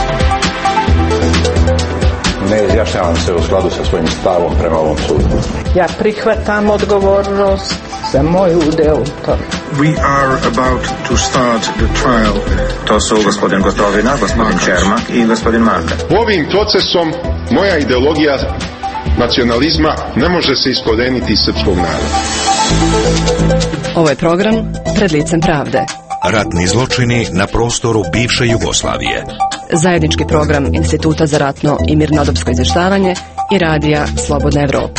Ne izjašnjavam se u skladu sa svojim stavom prema ovom sudu. Ja prihvatam odgovornost za moj udeo u tome. We are about to start the trial. To su gospodin Gotovina, gospodin Čermak i gospodin Marka. Ovim procesom moja ideologija nacionalizma ne može se iskoreniti iz srpskog naroda. Ovo je program Pred licem pravde. Ratni zločini na prostoru bivše Jugoslavije. Zajednički program Instituta za ratno i mirnodopsko izvještavanje i radija Slobodna Evropa.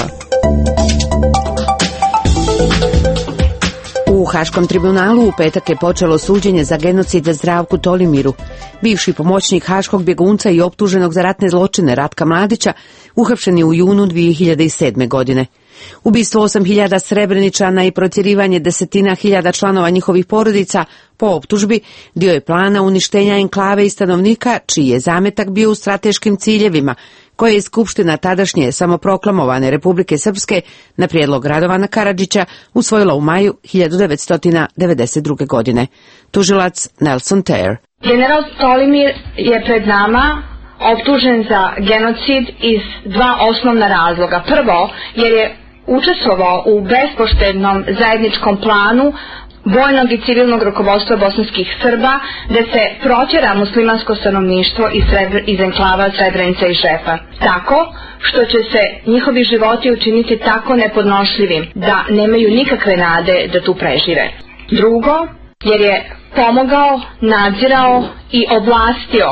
U Haškom tribunalu u petak je počelo suđenje za genocid Zdravku Tolimiru. Bivši pomoćnik haškog bjegunca i optuženog za ratne zločine Ratka Mladića uhapšen je u junu 2007. godine. Ubistvo 8.000 Srebreničana i protjerivanje desetina hiljada članova njihovih porodica po optužbi dio je plana uništenja enklave i stanovnika, čiji je zametak bio u strateškim ciljevima, koje je Skupština tadašnje samoproklamovane Republike Srpske na prijedlog Radovana Karadžića usvojila u maju 1992. godine. Tužilac Nelson Teer. General Tolimir je pred nama optužen za genocid iz dva osnovna razloga. Prvo, jer je učestvovao u bespoštednom zajedničkom planu vojnog i civilnog rukovodstva bosanskih Srba da se protjera muslimansko stanovništvo iz enklava Srebrenica i Žepa. Tako što će se njihovi životi učiniti tako nepodnošljivim da nemaju nikakve nade da tu prežive. Drugo, jer je pomogao, nadzirao i ovlastio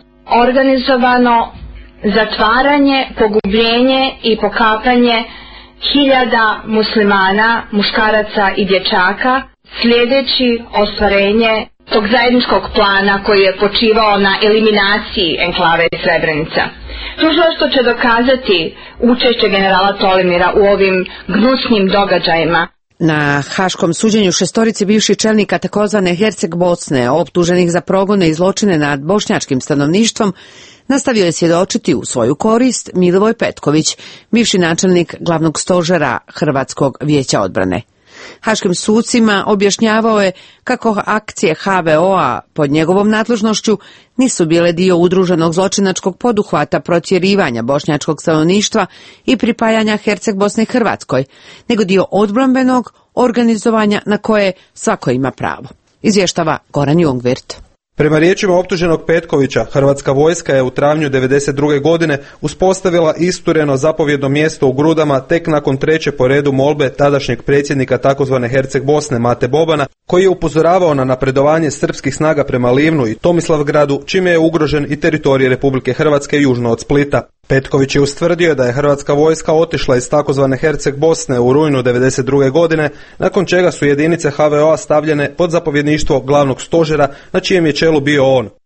organizovano zatvaranje, pogubljenje i pokapanje hiljada muslimana, muškaraca i dječaka, slijedeći ostvarenje tog zajedničkog plana koji je počivao na eliminaciji enklave Srebrenica. Tužilaštvo će dokazati učešće generala Tolimira u ovim gnusnim događajima. Na haškom suđenju 6 bivših čelnika takozvane Herceg Bosne, optuženih za progone i zločine nad bošnjačkim stanovništvom, nastavio je svjedočiti u svoju korist Milivoj Petković, bivši načelnik glavnog stožera Hrvatskog vijeća odbrane. Haškim sucima objašnjavao je kako akcije HVO-a pod njegovom nadležnošću nisu bile dio udruženog zločinačkog poduhvata protjerivanja bošnjačkog stanovništva i pripajanja Herceg Bosne Hrvatskoj, nego dio odbrambenog organizovanja na koje svako ima pravo. Izvještava Goran Jungwirth. Prema riječima optuženog Petkovića, Hrvatska vojska je u travnju 1992. godine uspostavila istureno zapovjedno mjesto u Grudama tek nakon treće po redu molbe tadašnjeg predsjednika tzv. Herceg Bosne Mate Bobana, koji je upozoravao na napredovanje srpskih snaga prema Livnu i Tomislavgradu, čime je ugrožen i teritorij Republike Hrvatske južno od Splita. Petković je ustvrdio da je Hrvatska vojska otišla iz tzv. Herceg Bosne u rujnu 1992. godine, nakon čega su jedinice HVO-a stavljene pod zapovjedništvo glavnog stožera, na čijem je čelu bio on.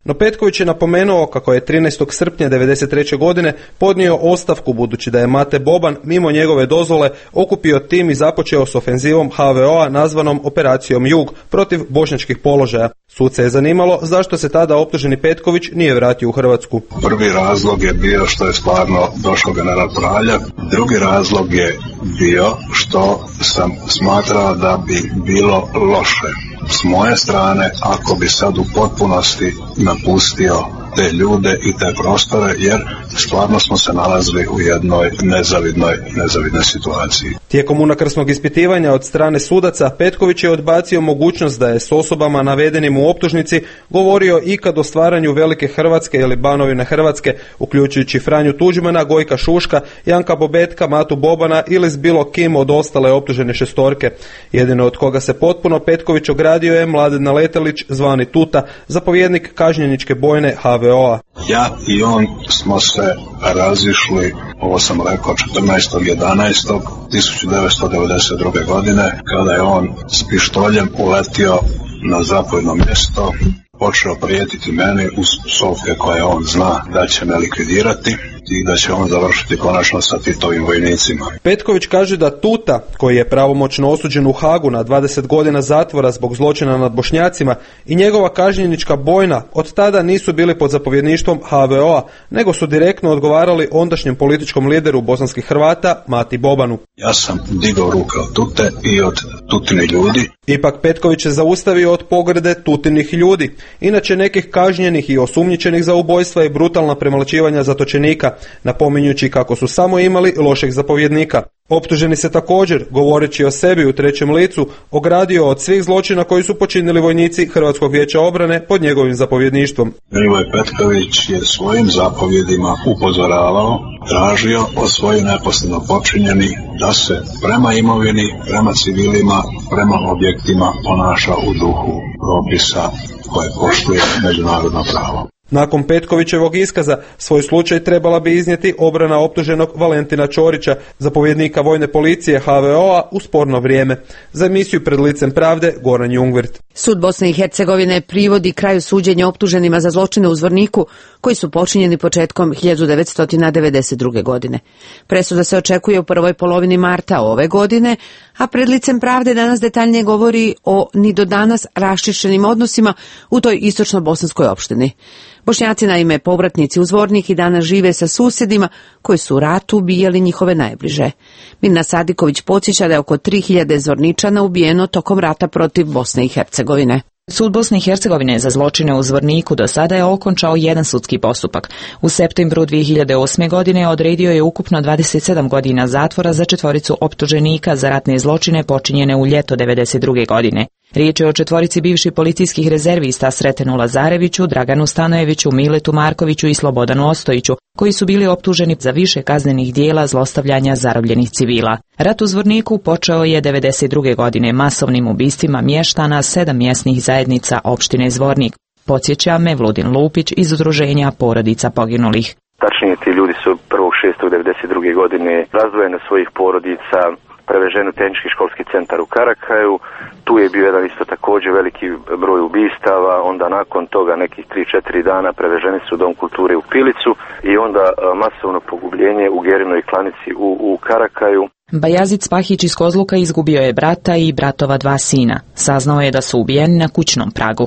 No Petković je napomenuo kako je 13. srpnja 1993. godine podnio ostavku budući da je Mate Boban mimo njegove dozvole okupio tim i započeo s ofenzivom HVO-a nazvanom Operacijom Jug protiv bošnjačkih položaja. Suce je zanimalo zašto se tada optuženi Petković nije vratio u Hrvatsku. Prvi razlog je bio što je stvarno došao general Praljak. Drugi razlog je bio što sam smatrao da bi bilo loše s moje strane ako bi sad u potpunosti napustio te ljude i te prostore, jer stvarno smo se nalazili u jednoj nezavidnoj situaciji. Tijekom unakrsnog ispitivanja od strane sudaca, Petković je odbacio mogućnost da je s osobama navedenim u optužnici govorio ikad o stvaranju Velike Hrvatske ili Banovine Hrvatske, uključujući Franju Tuđmana, Gojka Šuška, Janka Bobetka, Matu Bobana ili s bilo kim od ostale optužene šestorke. Jedino od koga se potpuno Petković ogradio je Mladen Naletelić, zvani Tuta, zapovjednik kažnjeničke bojne HVO-a. Ja i on smo se razišli, ovo sam rekao, 14.11.1992. godine, kada je on s pištoljem uletio na zapovjedno mjesto, počeo prijetiti meni uz psovke koje on zna da će me likvidirati i da će on završiti konačno sa Titovim vojnicima. Petković kaže da Tuta, koji je pravomoćno osuđen u Hagu na 20 godina zatvora zbog zločina nad Bošnjacima, i njegova kažnjenička bojna od tada nisu bili pod zapovjedništvom HVO-a, nego su direktno odgovarali ondašnjem političkom lideru bosanskih Hrvata, Mati Bobanu. Ja sam digao ruke od Tute i od Tutini ljudi. Ipak Petković je zaustavio od pogrede Tutinih ljudi, inače nekih kažnjenih i osumnjičenih za ubojstva i brutalna premlaćivanja zatočenika, napominjući kako su samo imali lošeg zapovjednika. Optuženi se također, govoreći o sebi u trećem licu, ogradio od svih zločina koji su počinili vojnici Hrvatskog vijeća obrane pod njegovim zapovjedništvom. Milivoj Petković je svojim zapovjedima upozoravao, tražio od svojih neposredno počinjeni da se prema imovini, prema civilima, prema objektima ponaša u duhu propisa koje poštuje međunarodno pravo. Nakon Petkovićevog iskaza svoj slučaj trebala bi iznijeti obrana optuženog Valentina Ćorića, zapovjednika vojne policije HVO-a u sporno vrijeme. Za emisiju Pred licem pravde Goran Jungvirt. Sud Bosne i Hercegovine privodi kraju suđenja optuženima za zločine u Zvorniku koji su počinjeni početkom 1992. godine. Presuda se očekuje u prvoj polovini marta ove godine, a Pred licem pravde danas detaljnije govori o ni do danas raščišćenim odnosima u toj istočno-bosanskoj opštini. Bošnjaci, naime povratnici u Zvornik, i danas žive sa susjedima koji su u ratu ubijali njihove najbliže. Mirna Sadiković podsjeća da je oko 3000 Zvorničana ubijeno tokom rata protiv Bosne i Hercegovine. Sud Bosne i Hercegovine za zločine u Zvorniku do sada je okončao jedan sudski postupak. U septembru 2008. godine odredio je ukupno 27 godina zatvora za 4 optuženika za ratne zločine počinjene u ljeto 1992. godine. Riječ je o 4 bivših policijskih rezervista Sretenu Lazareviću, Draganu Stanojeviću, Miletu Markoviću i Slobodanu Ostojiću, koji su bili optuženi za više kaznenih dijela zlostavljanja zarobljenih civila. Rat u Zvorniku počeo je 1992. godine masovnim ubistvima mještana 7 mjesnih zajednica opštine Zvornik. Podsjeća Mevludin Lupić iz udruženja porodica poginulih. Tačnije, ti ljudi su 1.6.1992. godine razdvojeni od svojih porodica, preveženi u tehnički školski centar u Karakaju. Tu je bio jedan isto također veliki broj ubistava, onda nakon toga nekih 3-4 dana preveženi su u Dom kulture u Pilicu i onda masovno pogubljenje u Gerinoj klanici u Karakaju. Bajazid Spahić iz Kozluka izgubio je brata i bratova 2 sina. Saznao je da su ubijeni na kućnom pragu.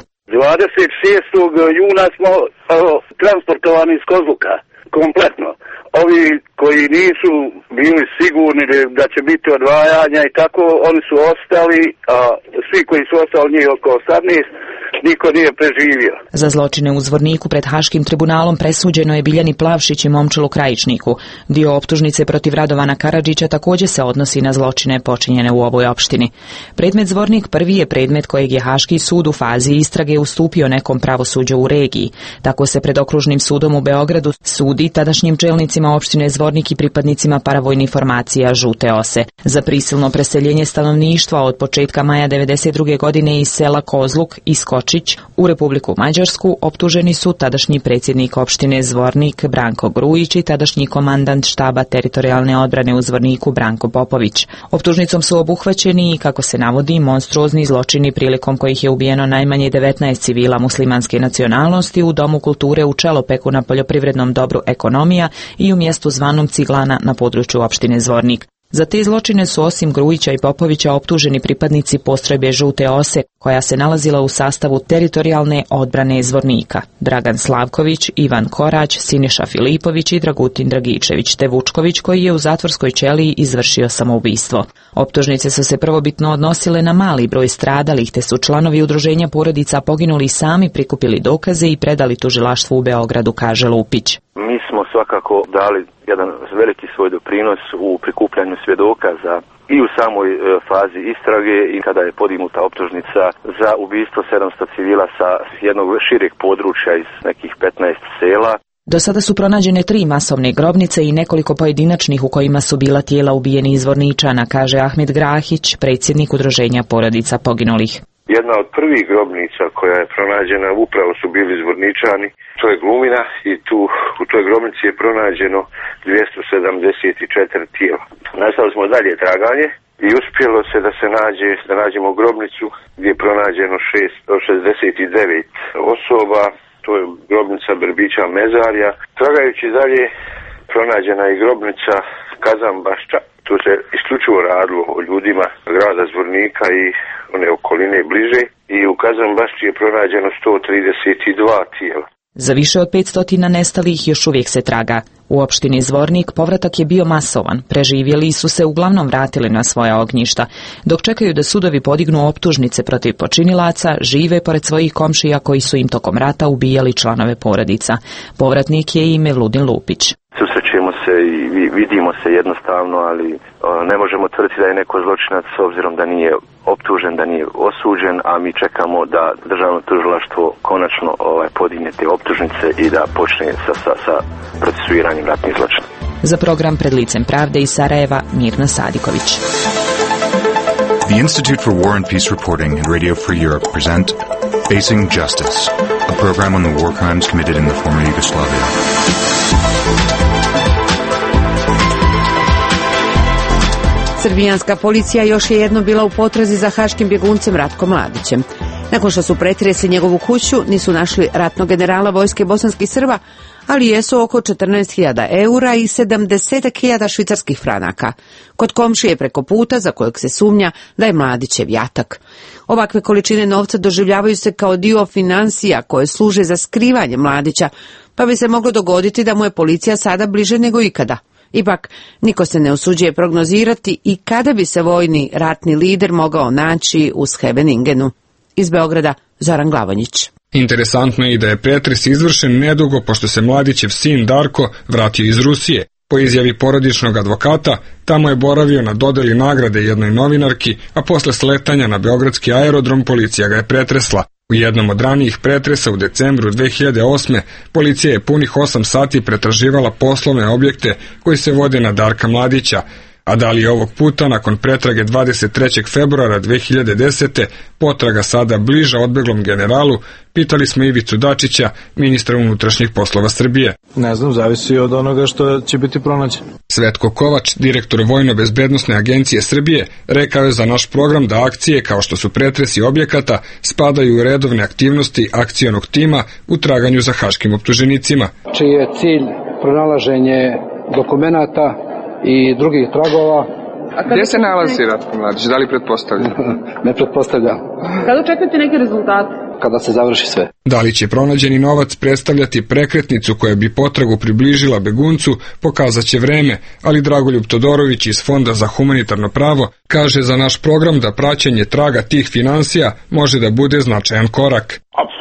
26. juna smo transportovani iz Kozluka, kompletno. Ovi koji nisu bili sigurni da će biti odvajanja i tako, oni su ostali, a svi koji su ostali, njih oko 18, niko nije preživio. Za zločine u Zvorniku pred Haškim tribunalom presuđeno je Biljani Plavšić i Momčilu Krajičniku. Dio optužnice protiv Radovana Karadžića također se odnosi na zločine počinjene u ovoj opštini. Predmet Zvornik prvi je predmet kojeg je Haški sud u fazi istrage ustupio nekom pravosuđu u regiji. Tako se pred Okružnim sudom u Beogradu sudi tadašnjim čelnicima opštine Zvornik i pripadnicima paravojnih formacija Žute ose. Za prisilno preseljenje stanovništva od početka maja 1992. godine iz sela Kozluk iskoča Dačić. U Republiku Mađarsku optuženi su tadašnji predsjednik opštine Zvornik Branko Grujić i tadašnji komandant štaba teritorijalne odbrane u Zvorniku Branko Popović. Optužnicom su obuhvaćeni i, kako se navodi, monstruozni zločini prilikom kojih je ubijeno najmanje 19 civila muslimanske nacionalnosti u Domu kulture u Čelopeku na poljoprivrednom dobru Ekonomija i u mjestu zvanom Ciglana na području opštine Zvornik. Za te zločine su osim Grujića i Popovića optuženi pripadnici postrojbe Žute ose, koja se nalazila u sastavu teritorijalne odbrane Zvornika: Dragan Slavković, Ivan Korać, Siniša Filipović i Dragutin Dragičević, te Vučković, koji je u zatvorskoj ćeliji izvršio samoubistvo. Optužnice su se prvobitno odnosile na mali broj stradalih, te su članovi udruženja porodica poginulih sami prikupili dokaze i predali tužilaštvu u Beogradu, kaže Lupić. Mi smo svakako dali jedan veliki svoj doprinos u prikupljanju svjedoka i u samoj fazi istrage i kada je podignuta optužnica za ubistvo 700 civila sa jednog šireg područja iz nekih 15 sela. Do sada su pronađene 3 masovne grobnice i nekoliko pojedinačnih u kojima su bila tijela ubijenih Zvorničana, kaže Ahmed Grahić, predsjednik udruženja porodica poginulih. Jedna od prvih grobnica koja je pronađena upravo su bili Zvorničani, to je Glumina, i u toj grobnici je pronađeno 274 tijela. Nastavili smo dalje traganje i uspjelo se da nađemo grobnicu gdje je pronađeno 69 osoba, to je grobnica Brbića Mezarja. Tragajući dalje pronađena je grobnica Kazambašća. Tu se isključivo radilo o ljudima grada Zvornika i one okoline bliže, i u Kazambašći je pronađeno 132 tijela. Za više od 500 nestalih još uvijek se traga. U opštini Zvornik povratak je bio masovan. Preživjeli su se uglavnom vratili na svoja ognjišta. Dok čekaju da sudovi podignu optužnice protiv počinilaca, žive pored svojih komšija koji su im tokom rata ubijali članove porodica. Povratnik je i Mevludin Lupić. Susrećemo se i vidimo se jednostavno, ali ne možemo tvrditi da je neko zločinac s obzirom da nije optužen, da nije osuđen, a mi čekamo da državno tužilaštvo konačno podigne te optužnice i da počne sa procesuiranjem ratnih zločina. Za program Pred licem pravde iz Sarajeva, Mirna Sadiković. The Institute for War and Peace Reporting and Radio Free Europe present Facing Justice, a program on the war crimes committed in the former Yugoslavia. Srbijanska policija još je jedno bila u potrazi za haškim bjeguncem Ratkom Mladićem. Nakon što su pretresli njegovu kuću, nisu našli ratnog generala vojske bosanskih Srba, ali jesu oko 14.000 eura i 70.000 švicarskih franaka. Kod komšije preko puta, za kojeg se sumnja da je Mladićev jatak. Ovakve količine novca doživljavaju se kao dio financija koje služe za skrivanje Mladića, pa bi se moglo dogoditi da mu je policija sada bliže nego ikada. Ipak, niko se ne usuđuje prognozirati i kada bi se vojni ratni lider mogao naći u Scheveningenu. Iz Beograda, Zoran Glavonjić. Interesantno je i da je pretres izvršen nedugo pošto se Mladićev sin Darko vratio iz Rusije. Po izjavi porodičnog advokata, tamo je boravio na dodeli nagrade jednoj novinarki, a posle sletanja na beogradski aerodrom policija ga je pretresla. U jednom od ranijih pretresa u decembru 2008. policija je punih 8 sati pretraživala poslovne objekte koji se vode na Darka Mladića, a da li je ovog puta, nakon pretrage 23. februara 2010. potraga sada bliža odbeglom generalu, pitali smo Ivicu Dačića, ministra unutrašnjih poslova Srbije. Ne znam, zavisi od onoga što će biti pronađen. Svetko Kovač, direktor Vojno-bezbednosne agencije Srbije, rekao je za naš program da akcije kao što su pretresi objekata spadaju u redovne aktivnosti akcionog tima u traganju za haškim optuženicima. Čiji je cilj pronalaženje dokumenata i drugih tragova. Gdje se nalazi Ratko Mladić? Da li pretpostavljam? Ne pretpostavljam. Kada očekujete neke rezultate? Kada se završi sve. Da li će pronađeni novac predstavljati prekretnicu koja bi potragu približila beguncu, pokazat će vreme, ali Dragoljub Todorović iz Fonda za humanitarno pravo kaže za naš program da praćenje traga tih finansija može da bude značajan korak. Apsolutno.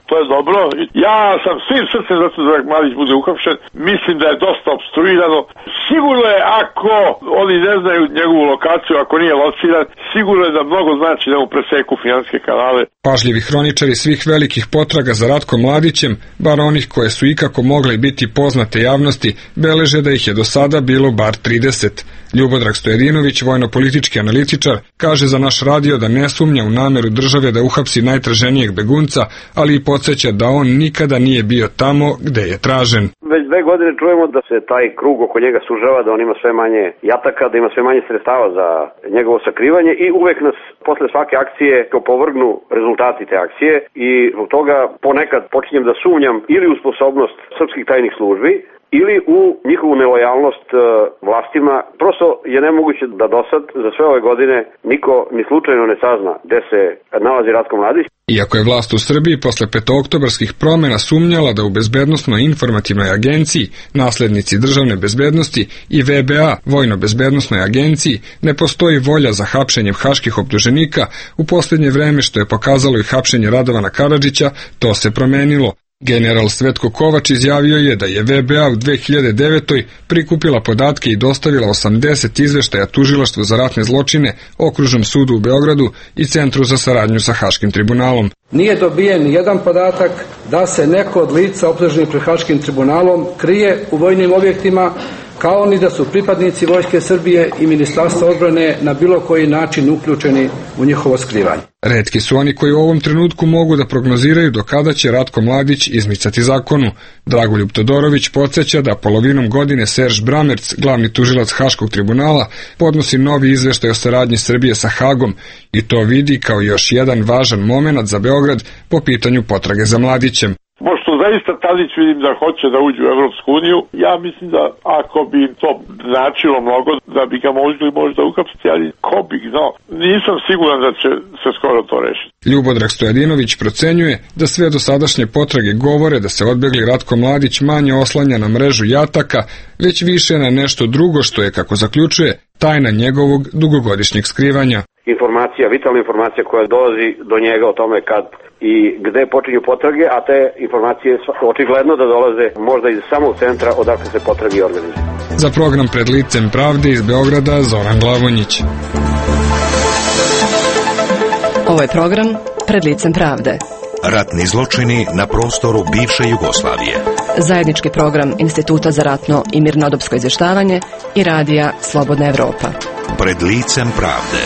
to je dobro. Ja sam svim srcem zato da Mladić bude uhapšen. Mislim da je dosta opstruirano. Sigurno je ako oni ne znaju njegovu lokaciju, ako nije lociran, sigurno je da mnogo znači da mu preseku finansijske kanale. Pažljivi hroničari svih velikih potraga za Ratkom Mladićem, bar onih koje su ikako mogle biti poznate javnosti, beleže da ih je do sada bilo bar 30. Ljubodrag Stojadinović, vojno-politički analitičar, kaže za naš radio da ne sumnja u nameru države da uhapsi najtraženijeg begunca, ali i podsjeća da on nikada nije bio tamo gde je tražen. Već 2 godine čujemo da se taj krug oko njega sužava, da on ima sve manje jataka, da ima sve manje sredstava za njegovo sakrivanje i uvek nas posle svake akcije opovrgnu rezultati te akcije i zbog toga ponekad počinjem da sumnjam ili u sposobnost srpskih tajnih službi ili u njihovu nelojalnost vlastima. Prosto je nemoguće da dosad za sve ove godine niko ni slučajno ne sazna gde se nalazi Ratko Mladić. Iako je vlast u Srbiji posle petooktobarskih promena sumnjala da u Bezbednosno-informativnoj agenciji, naslednici državne bezbednosti, i VBA, Vojno-bezbednosnoj agenciji, ne postoji volja za hapšenjem haških optuženika, u posljednje vreme, što je pokazalo i hapšenje Radovana Karadžića, to se promenilo. General Svetko Kovač izjavio je da je VBA u 2009. prikupila podatke i dostavila 80 izveštaja Tužilaštvu za ratne zločine, Okružnom sudu u Beogradu i Centru za saradnju sa Haškim tribunalom. Nije dobijen jedan podatak da se neko od lica optuženih pred Haškim tribunalom krije u vojnim objektima, kao ni da su pripadnici Vojske Srbije i Ministarstva odbrane na bilo koji način uključeni u njihovo skrivanje. Retki su oni koji u ovom trenutku mogu da prognoziraju do kada će Ratko Mladić izmicati zakonu. Dragoljub Todorović podsjeća da polovinom godine Serž Bramerc, glavni tužilac Haškog tribunala, podnosi novi izveštaj o saradnji Srbije sa Hagom i to vidi kao još jedan važan momenat za Beograd po pitanju potrage za Mladićem. Pošto zaista Tadić vidim da hoće da uđe u Evropsku uniju, ja mislim da ako bi im to značilo mnogo, da bi ga mogli možda uhapsiti, ali ko bi znao, nisam siguran da će se skoro to rešiti. Ljubodrag Stojadinović procenjuje da sve dosadašnje potrage govore da se odbegli Ratko Mladić manje oslanja na mrežu jataka, već više na nešto drugo što je, kako zaključuje, tajna njegovog dugogodišnjeg skrivanja. Informacija, vitalna informacija koja dolazi do njega o tome kad i gde počinju potrage, a te informacije očigledno da dolaze možda iz samog centra odakle se potrage organizuju. Za program Pred licem pravde iz Beograda, Zoran Glavonjić. Ovo je program Pred licem pravde. Ratni zločini na prostoru bivše Jugoslavije. Zajednički program Instituta za ratno i mirnodopsko izvještavanje i radija Slobodna Evropa. Pred licem pravde.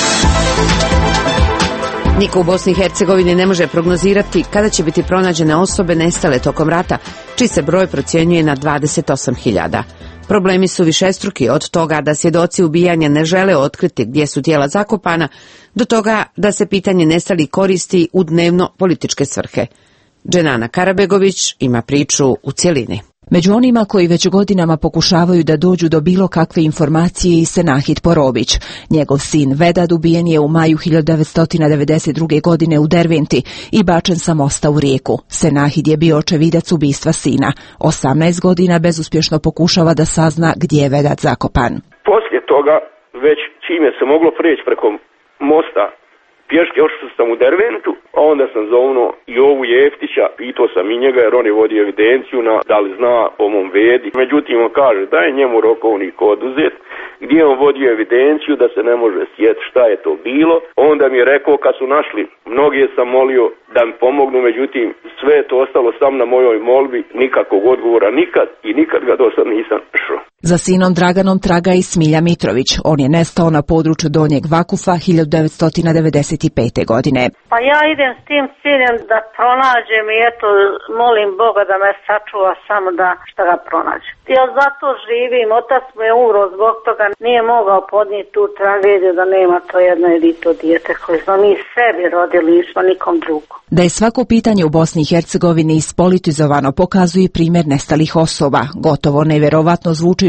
Niko u Bosni i Hercegovini ne može prognozirati kada će biti pronađene osobe nestale tokom rata, čiji se broj procjenjuje na 28.000. Problemi su višestruki, od toga da svjedoci ubijanja ne žele otkriti gdje su tijela zakopana, do toga da se pitanje nestalih koristi u dnevno političke svrhe. Dženana Karabegović ima priču u cjelini. Među onima koji već godinama pokušavaju da dođu do bilo kakve informacije i Senahid Porović. Njegov sin Vedad ubijen je u maju 1992. godine u Derventi i bačen sa mosta u rijeku. Senahid je bio očevidac ubistva sina. 18 godina bezuspješno pokušava da sazna gdje je Vedad zakopan. Poslije toga, već čime se moglo prijeći preko mosta, pješke ošao sam u Derventu, a onda sam zovnuo Jovu Jeftića, pitao sam i njega jer on je vodio evidenciju na da li zna o mom Vedi. Međutim, on kaže da je njemu rokovnik oduzet, gdje on vodio evidenciju da se ne može sjetiti šta je to bilo. Onda mi je rekao kad su našli, mnogi sam molio da mi pomognu, međutim sve je to ostalo sam na mojoj molbi, nikakvog odgovora nikad i nikad ga do sad nisam šao. Za sinom Draganom traga i Smilja Mitrović. On je nestao na području Donjeg Vakufa 1995. godine. Pa ja idem s tim ciljem da pronađem i eto molim Boga da me sačuva samo da šta ga pronađe. Ja zato živim, otac mu je umro zbog toga, nije mogao podnijeti tu tragediju da nema to jedno ili to dijete koje smo mi sebi rodili, nismo nikom drugom. Da je svako pitanje u Bosni i Hercegovini ispolitizovano pokazuje primjer nestalih osoba. Gotovo nevjerovatno zvuči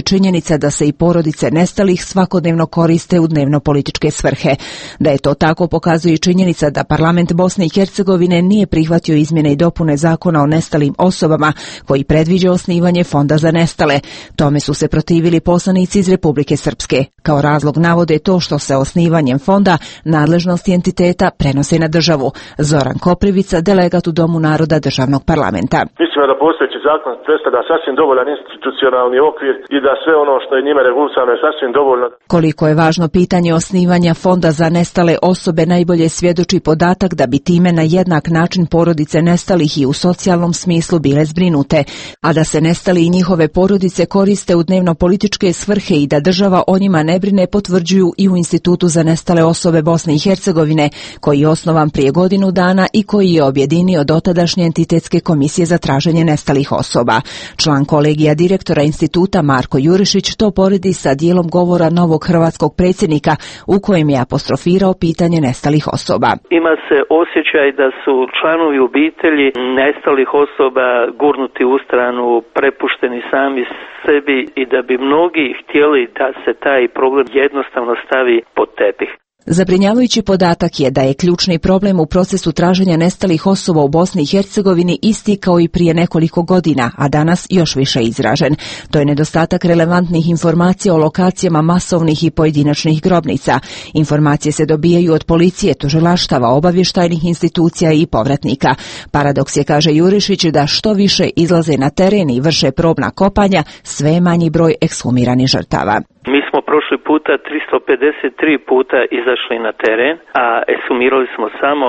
činjenica da se i porodice nestalih svakodnevno koriste u dnevno-političke svrhe. Da je to tako pokazuje i činjenica da parlament Bosne i Hercegovine nije prihvatio izmjene i dopune zakona o nestalim osobama koji predviđa osnivanje fonda za nestale. Tome su se protivili poslanici iz Republike Srpske. Kao razlog navode to što se osnivanjem fonda nadležnosti entiteta prenose na državu. Zoran Koprivica, delegat u Domu naroda državnog parlamenta. Mislim da postojeći zakon predstavlja sasvim dovoljan institucionalni okvir i da sve ono što je njime regulisano je sasvim dovoljno. Koliko je važno pitanje osnivanja fonda za nestale osobe najbolje svjedoči podatak da bi time na jednak način porodice nestalih i u socijalnom smislu bile zbrinute, a da se nestali i njihove porodice koriste u dnevno-političke svrhe i da država o njima ne brine potvrđuju i u Institutu za nestale osobe Bosne i Hercegovine, koji je osnovan prije godinu dana i koji je objedinio dotadašnje entitetske komisije za traženje nestalih osoba. Član kolegija direktora instituta Marko Jurišić to poredi sa dijelom govora novog hrvatskog predsjednika u kojem je apostrofirao pitanje nestalih osoba. Ima se osjećaj da su članovi obitelji nestalih osoba gurnuti u stranu, prepušteni sami sebi i da bi mnogi htjeli da se taj problem jednostavno stavi pod tepih. Zabrinjavajući podatak je da je ključni problem u procesu traženja nestalih osoba u Bosni i Hercegovini isti kao i prije nekoliko godina, a danas još više izražen. To je nedostatak relevantnih informacija o lokacijama masovnih i pojedinačnih grobnica. Informacije se dobijaju od policije, tužilaštava, obavještajnih institucija i povratnika. Paradoks je, kaže Jurišić, da što više izlaze na teren i vrše probna kopanja, sve je manji broj ekshumiranih žrtava. Mi smo prošli puta 353 puta izašli na teren, a ekshumirali smo samo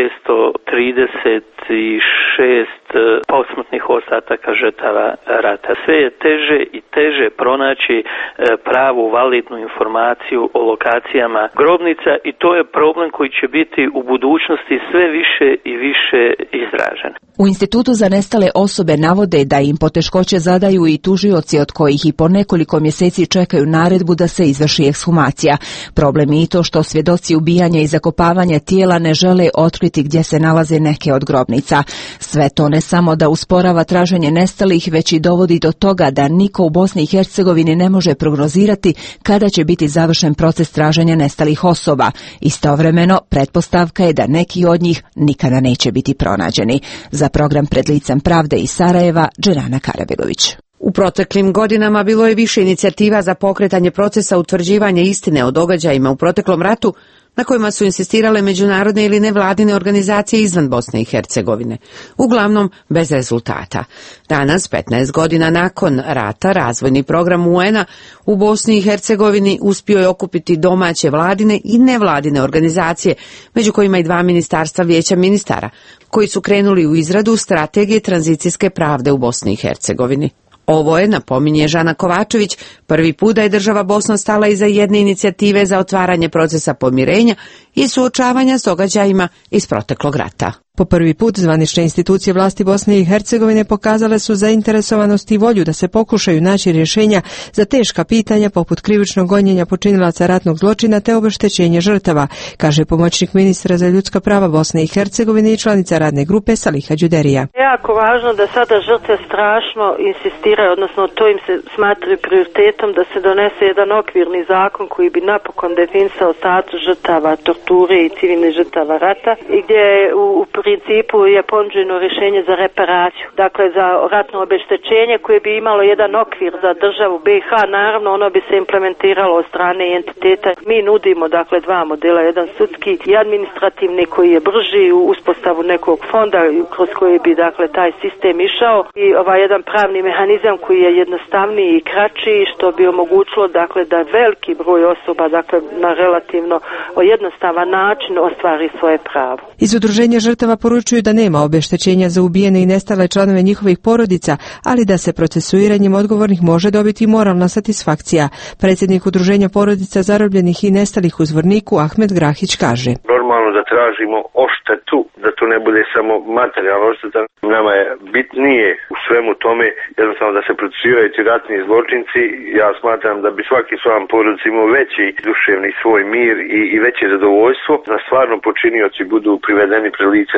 536 posmrtnih ostataka žrtava rata. Sve je teže i teže pronaći pravu, validnu informaciju o lokacijama grobnica i to je problem koji će biti u budućnosti sve više i više izražen. U Institutu za nestale osobe navode da im poteškoće zadaju i tužioci od kojih i po nekoliko mjeseci čekaju naredbu da se izvrši ekshumacija. Problem je i to što svjedoci ubijanja i zakopavanja tijela ne žele otkriti gdje se nalaze neke od grobnica. Sve to ne samo da usporava traženje nestalih, već i dovodi do toga da niko u Bosni i Hercegovini ne može prognozirati kada će biti završen proces traženja nestalih osoba. Istovremeno, pretpostavka je da neki od njih nikada neće biti pronađeni. Za program Pred licem pravde iz Sarajeva, Dženana Karabegović. U proteklim godinama bilo je više inicijativa za pokretanje procesa utvrđivanja istine o događajima u proteklom ratu, na kojima su insistirale međunarodne ili nevladine organizacije izvan Bosne i Hercegovine, uglavnom bez rezultata. Danas, 15 godina nakon rata, razvojni program UN-a u Bosni i Hercegovini uspio je okupiti domaće vladine i nevladine organizacije, među kojima i 2 ministarstva Vijeća ministara, koji su krenuli u izradu strategije tranzicijske pravde u Bosni i Hercegovini. Ovo je, napominje Žana Kovačević, prvi put da je država Bosna stala iza jedne inicijative za otvaranje procesa pomirenja i suočavanja s događajima iz proteklog rata. Po prvi put zvanične institucije vlasti Bosne i Hercegovine pokazale su zainteresovanost i volju da se pokušaju naći rješenja za teška pitanja poput krivičnog gonjenja počinilaca ratnog zločina te obeštećenje žrtava, kaže pomoćnik ministra za ljudska prava Bosne i Hercegovine i članica radne grupe Saliha Đuderija. Jako važno da sada žrtve strašno insistiraju, odnosno to im se smatra prioritetom da se donese jedan okvirni zakon koji bi napokon definisao status žrtava torture i civilnih žrtava rata i gdje u principu je ponuđeno rješenje za reparaciju, dakle za ratno obeštećenje koje bi imalo jedan okvir za državu BiH, naravno ono bi se implementiralo od strane entiteta. Mi nudimo dakle 2 modela, jedan sudski i administrativni koji je brži u uspostavu nekog fonda kroz koji bi dakle taj sistem išao i ovaj jedan pravni mehanizam koji je jednostavniji i kraći što bi omogućilo dakle da veliki broj osoba dakle na relativno jednostavan način ostvari svoje pravo. Iz udruženja žrtava poručuju da nema obeštećenja za ubijene i nestale članove njihovih porodica, ali da se procesuiranjem odgovornih može dobiti moralna satisfakcija. Predsjednik udruženja porodica zarobljenih i nestalih u Zvorniku Ahmed Grahić kaže: Normalno da tražimo odštetu, da to ne bude samo materijalna odšteta. Nama je bitnije u svemu tome jednostavno da se procesuiraju ti ratni zločinci. Ja smatram da bi svaki član porodice imao veći duševni svoj mir i veće zadovoljstvo da stvarno počinioci budu privedeni pred lice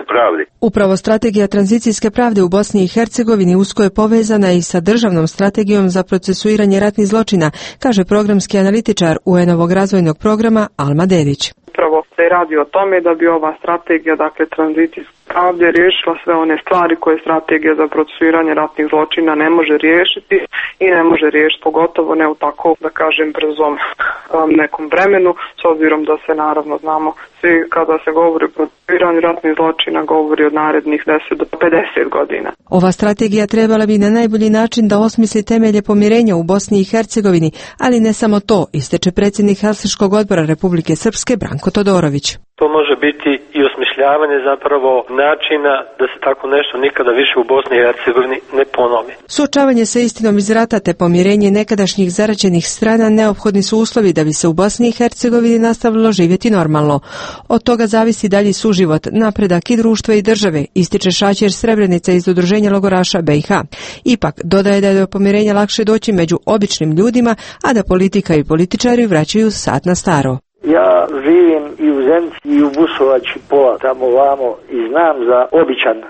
pravdi. Upravo strategija tranzicijske pravde u Bosni i Hercegovini usko je povezana i sa državnom strategijom za procesuiranje ratnih zločina, kaže programski analitičar UN-ovog razvojnog programa Alma Dedić. Upravo se radi o tome da bi ova strategija, dakle tranzicijske pravde, riješila sve one stvari koje strategija za procesuiranje ratnih zločina ne može riješiti i ne može riješiti, pogotovo ne u tako, da kažem, brzom nekom vremenu, s obzirom da se, naravno, znamo svi kada se govori o procesuiranju ratnih zločina, govori od narednih 10 do 50 godina. Ova strategija trebala bi na najbolji način da osmisli temelje pomirenja u Bosni i Hercegovini, ali ne samo to, ističe predsjednik Helsinškog odbora Republike Srpske Branko Todorović. To može biti i osmišljavanje zapravo načina da se tako nešto nikada više u Bosni i Hercegovini ne ponovi. Suočavanje sa istinom iz rata te pomirenje nekadašnjih zaraćenih strana neophodni su uslovi da bi se u Bosni i Hercegovini nastavilo živjeti normalno. Od toga zavisi dalji suživot, napredak i društva i države, ističe Šaćer Srebrenica iz Udruženja logoraša BiH. Ipak, dodaje da je do pomirenja lakše doći među običnim ljudima, a da politika i političari vraćaju sat na staro. Ja živim i u Zenici i u Busovači pola tamo vamo i znam za običan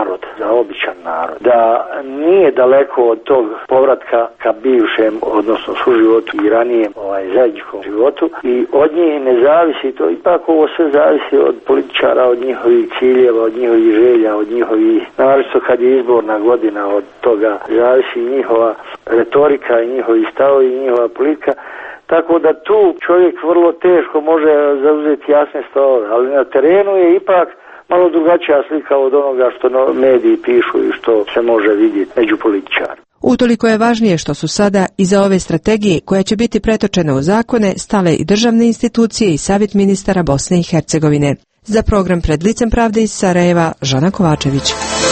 narod, da nije daleko od tog povratka ka bivšem, odnosno suživotu i ranijem zajedničkom životu i od njih ne zavisi to, ipak ovo sve zavisi od političara, od njihovih ciljeva, od njihovih želja, od njihovih, naravno kad je izborna godina, od toga zavisi njihova retorika i njihovi stavovi i njihova politika. Tako da tu čovjek vrlo teško može zauzeti jasne stavove, ali na terenu je ipak malo drugačija slika od onoga što mediji pišu i što se može vidjeti među političarima. Utoliko je važnije što su sada iza ove strategije, koja će biti pretočena u zakone, stale i državne institucije i Savjet ministara Bosne i Hercegovine. Za program Pred licem pravde iz Sarajeva, Žana Kovačević.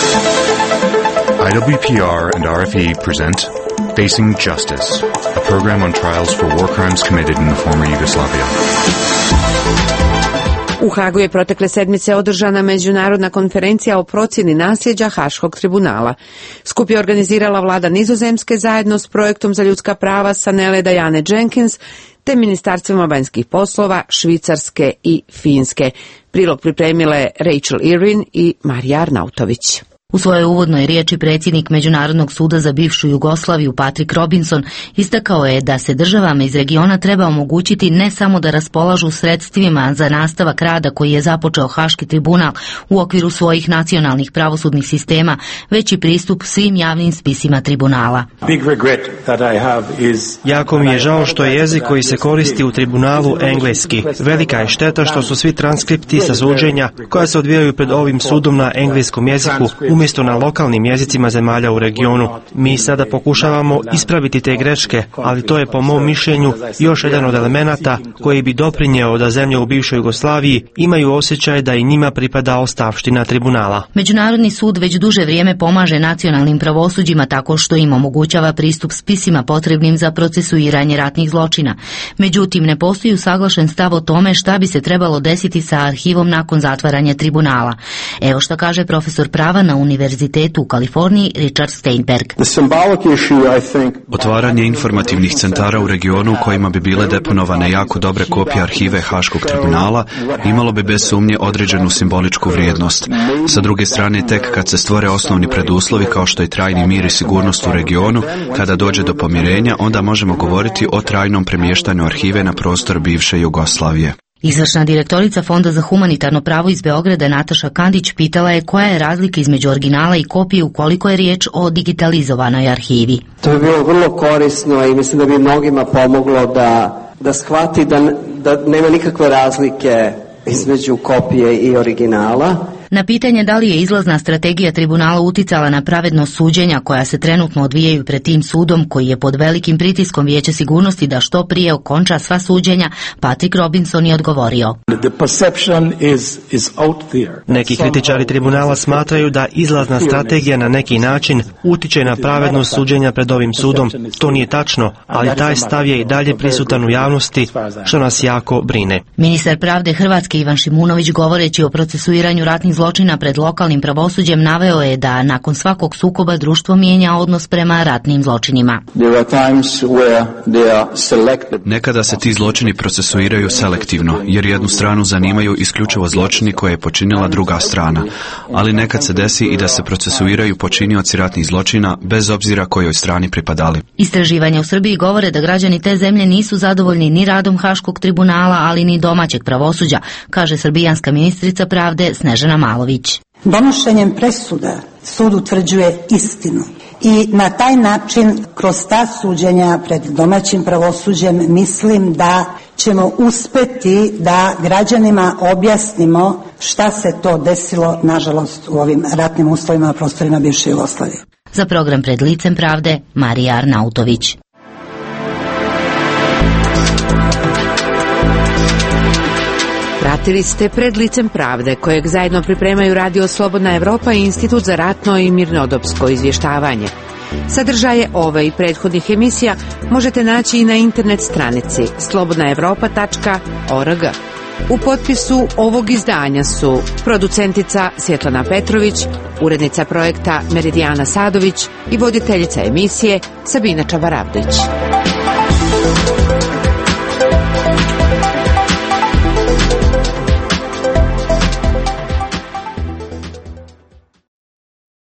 IWPR and RFE present Facing Justice, a program on trials for war crimes committed in the former Yugoslavia. U Hagu je protekle sedmice održana međunarodna konferencija o procjeni nasljeđa Haškog tribunala. Skup je organizirala vlada Nizozemske zajedno s projektom za ljudska prava Sanele Diane Jenkins te ministarstvima vanjskih poslova Švicarske i Finske. Prilog pripremile Rachel Irwin i Marija Arnautović. U svojoj uvodnoj riječi predsjednik Međunarodnog suda za bivšu Jugoslaviju Patrick Robinson istakao je da se državama iz regiona treba omogućiti ne samo da raspolažu sredstvima za nastavak rada koji je započeo Haški tribunal u okviru svojih nacionalnih pravosudnih sistema, već i pristup svim javnim spisima tribunala. Jako mi je žao što je jezik koji se koristi u tribunalu engleski. Velika je šteta što su svi transkripti sa suđenja koja se odvijaju pred ovim sudom na engleskom jeziku umjesto na lokalnim jezicima zemalja u regionu. Mi sada pokušavamo ispraviti te greške, ali to je po mom mišljenju još jedan od elemenata koji bi doprinjeo da zemlje u bivšoj Jugoslaviji imaju osjećaj da i njima pripada ostavština tribunala. Međunarodni sud već duže vrijeme pomaže nacionalnim pravosuđima tako što im omogućava pristup spisima potrebnim za procesuiranje ratnih zločina. Međutim, ne postoji usaglašen stav o tome šta bi se trebalo desiti sa arhivom nakon zatvaranja tribunala. Evo što kaže profesor prava na Univerzitetu u Kaliforniji Richard Steinberg. Otvaranje informativnih centara u regionu u kojima bi bile deponovane jako dobre kopije arhive Haškog tribunala imalo bi bez sumnje određenu simboličku vrijednost. Sa druge strane, tek kad se stvore osnovni preduslovi kao što je trajni mir i sigurnost u regionu, kada dođe do pomirenja, onda možemo govoriti o trajnom premještanju arhive na prostor bivše Jugoslavije. Izvršna direktorica Fonda za humanitarno pravo iz Beograda Nataša Kandić pitala je koja je razlika između originala i kopije ukoliko je riječ o digitalizovanoj arhivi. To je bilo vrlo korisno i mislim da bi mnogima pomoglo da shvati da nema nikakve razlike između kopije i originala. Na pitanje da li je izlazna strategija tribunala uticala na pravednost suđenja koja se trenutno odvijaju pred tim sudom koji je pod velikim pritiskom Vijeća sigurnosti da što prije okonča sva suđenja, Patrick Robinson je odgovorio. Neki kritičari tribunala smatraju da izlazna strategija na neki način utiče na pravednost suđenja pred ovim sudom. To nije tačno, ali taj stav je i dalje prisutan u javnosti, što nas jako brine. Ministar pravde Hrvatske Ivan Šimunović, govoreći o procesuiranju ratnih zločina pred lokalnim pravosuđem naveo je da nakon svakog sukoba društvo mijenja odnos prema ratnim zločinima. Nekada se ti zločini procesuiraju selektivno, jer jednu stranu zanimaju isključivo zločini koje je počinila druga strana, ali nekad se desi i da se procesuiraju počinioci ratnih zločina bez obzira kojoj strani pripadali. Istraživanja u Srbiji govore da građani te zemlje nisu zadovoljni ni radom Haškog tribunala, ali ni domaćeg pravosuđa, kaže srbijanska ministrica pravde Snežana Malović. Donošenjem presuda sud utvrđuje istinu i na taj način kroz ta suđenja pred domaćim pravosuđem mislim da ćemo uspeti da građanima objasnimo šta se to desilo, nažalost, u ovim ratnim uslovima na prostorima bivše Jugoslavije. Za program Pred licem pravde, Marija Arnautović. Pratili ste Pred licem pravde, kojeg zajedno pripremaju Radio Slobodna Evropa i Institut za ratno i mirnodopsko izvještavanje. Sadržaje ove i prethodnih emisija možete naći i na internet stranici slobodnaevropa.org. U potpisu ovog izdanja su producentica Svjetlana Petrović, urednica projekta Meridijana Sadović i voditeljica emisije Sabina Čabaravdić.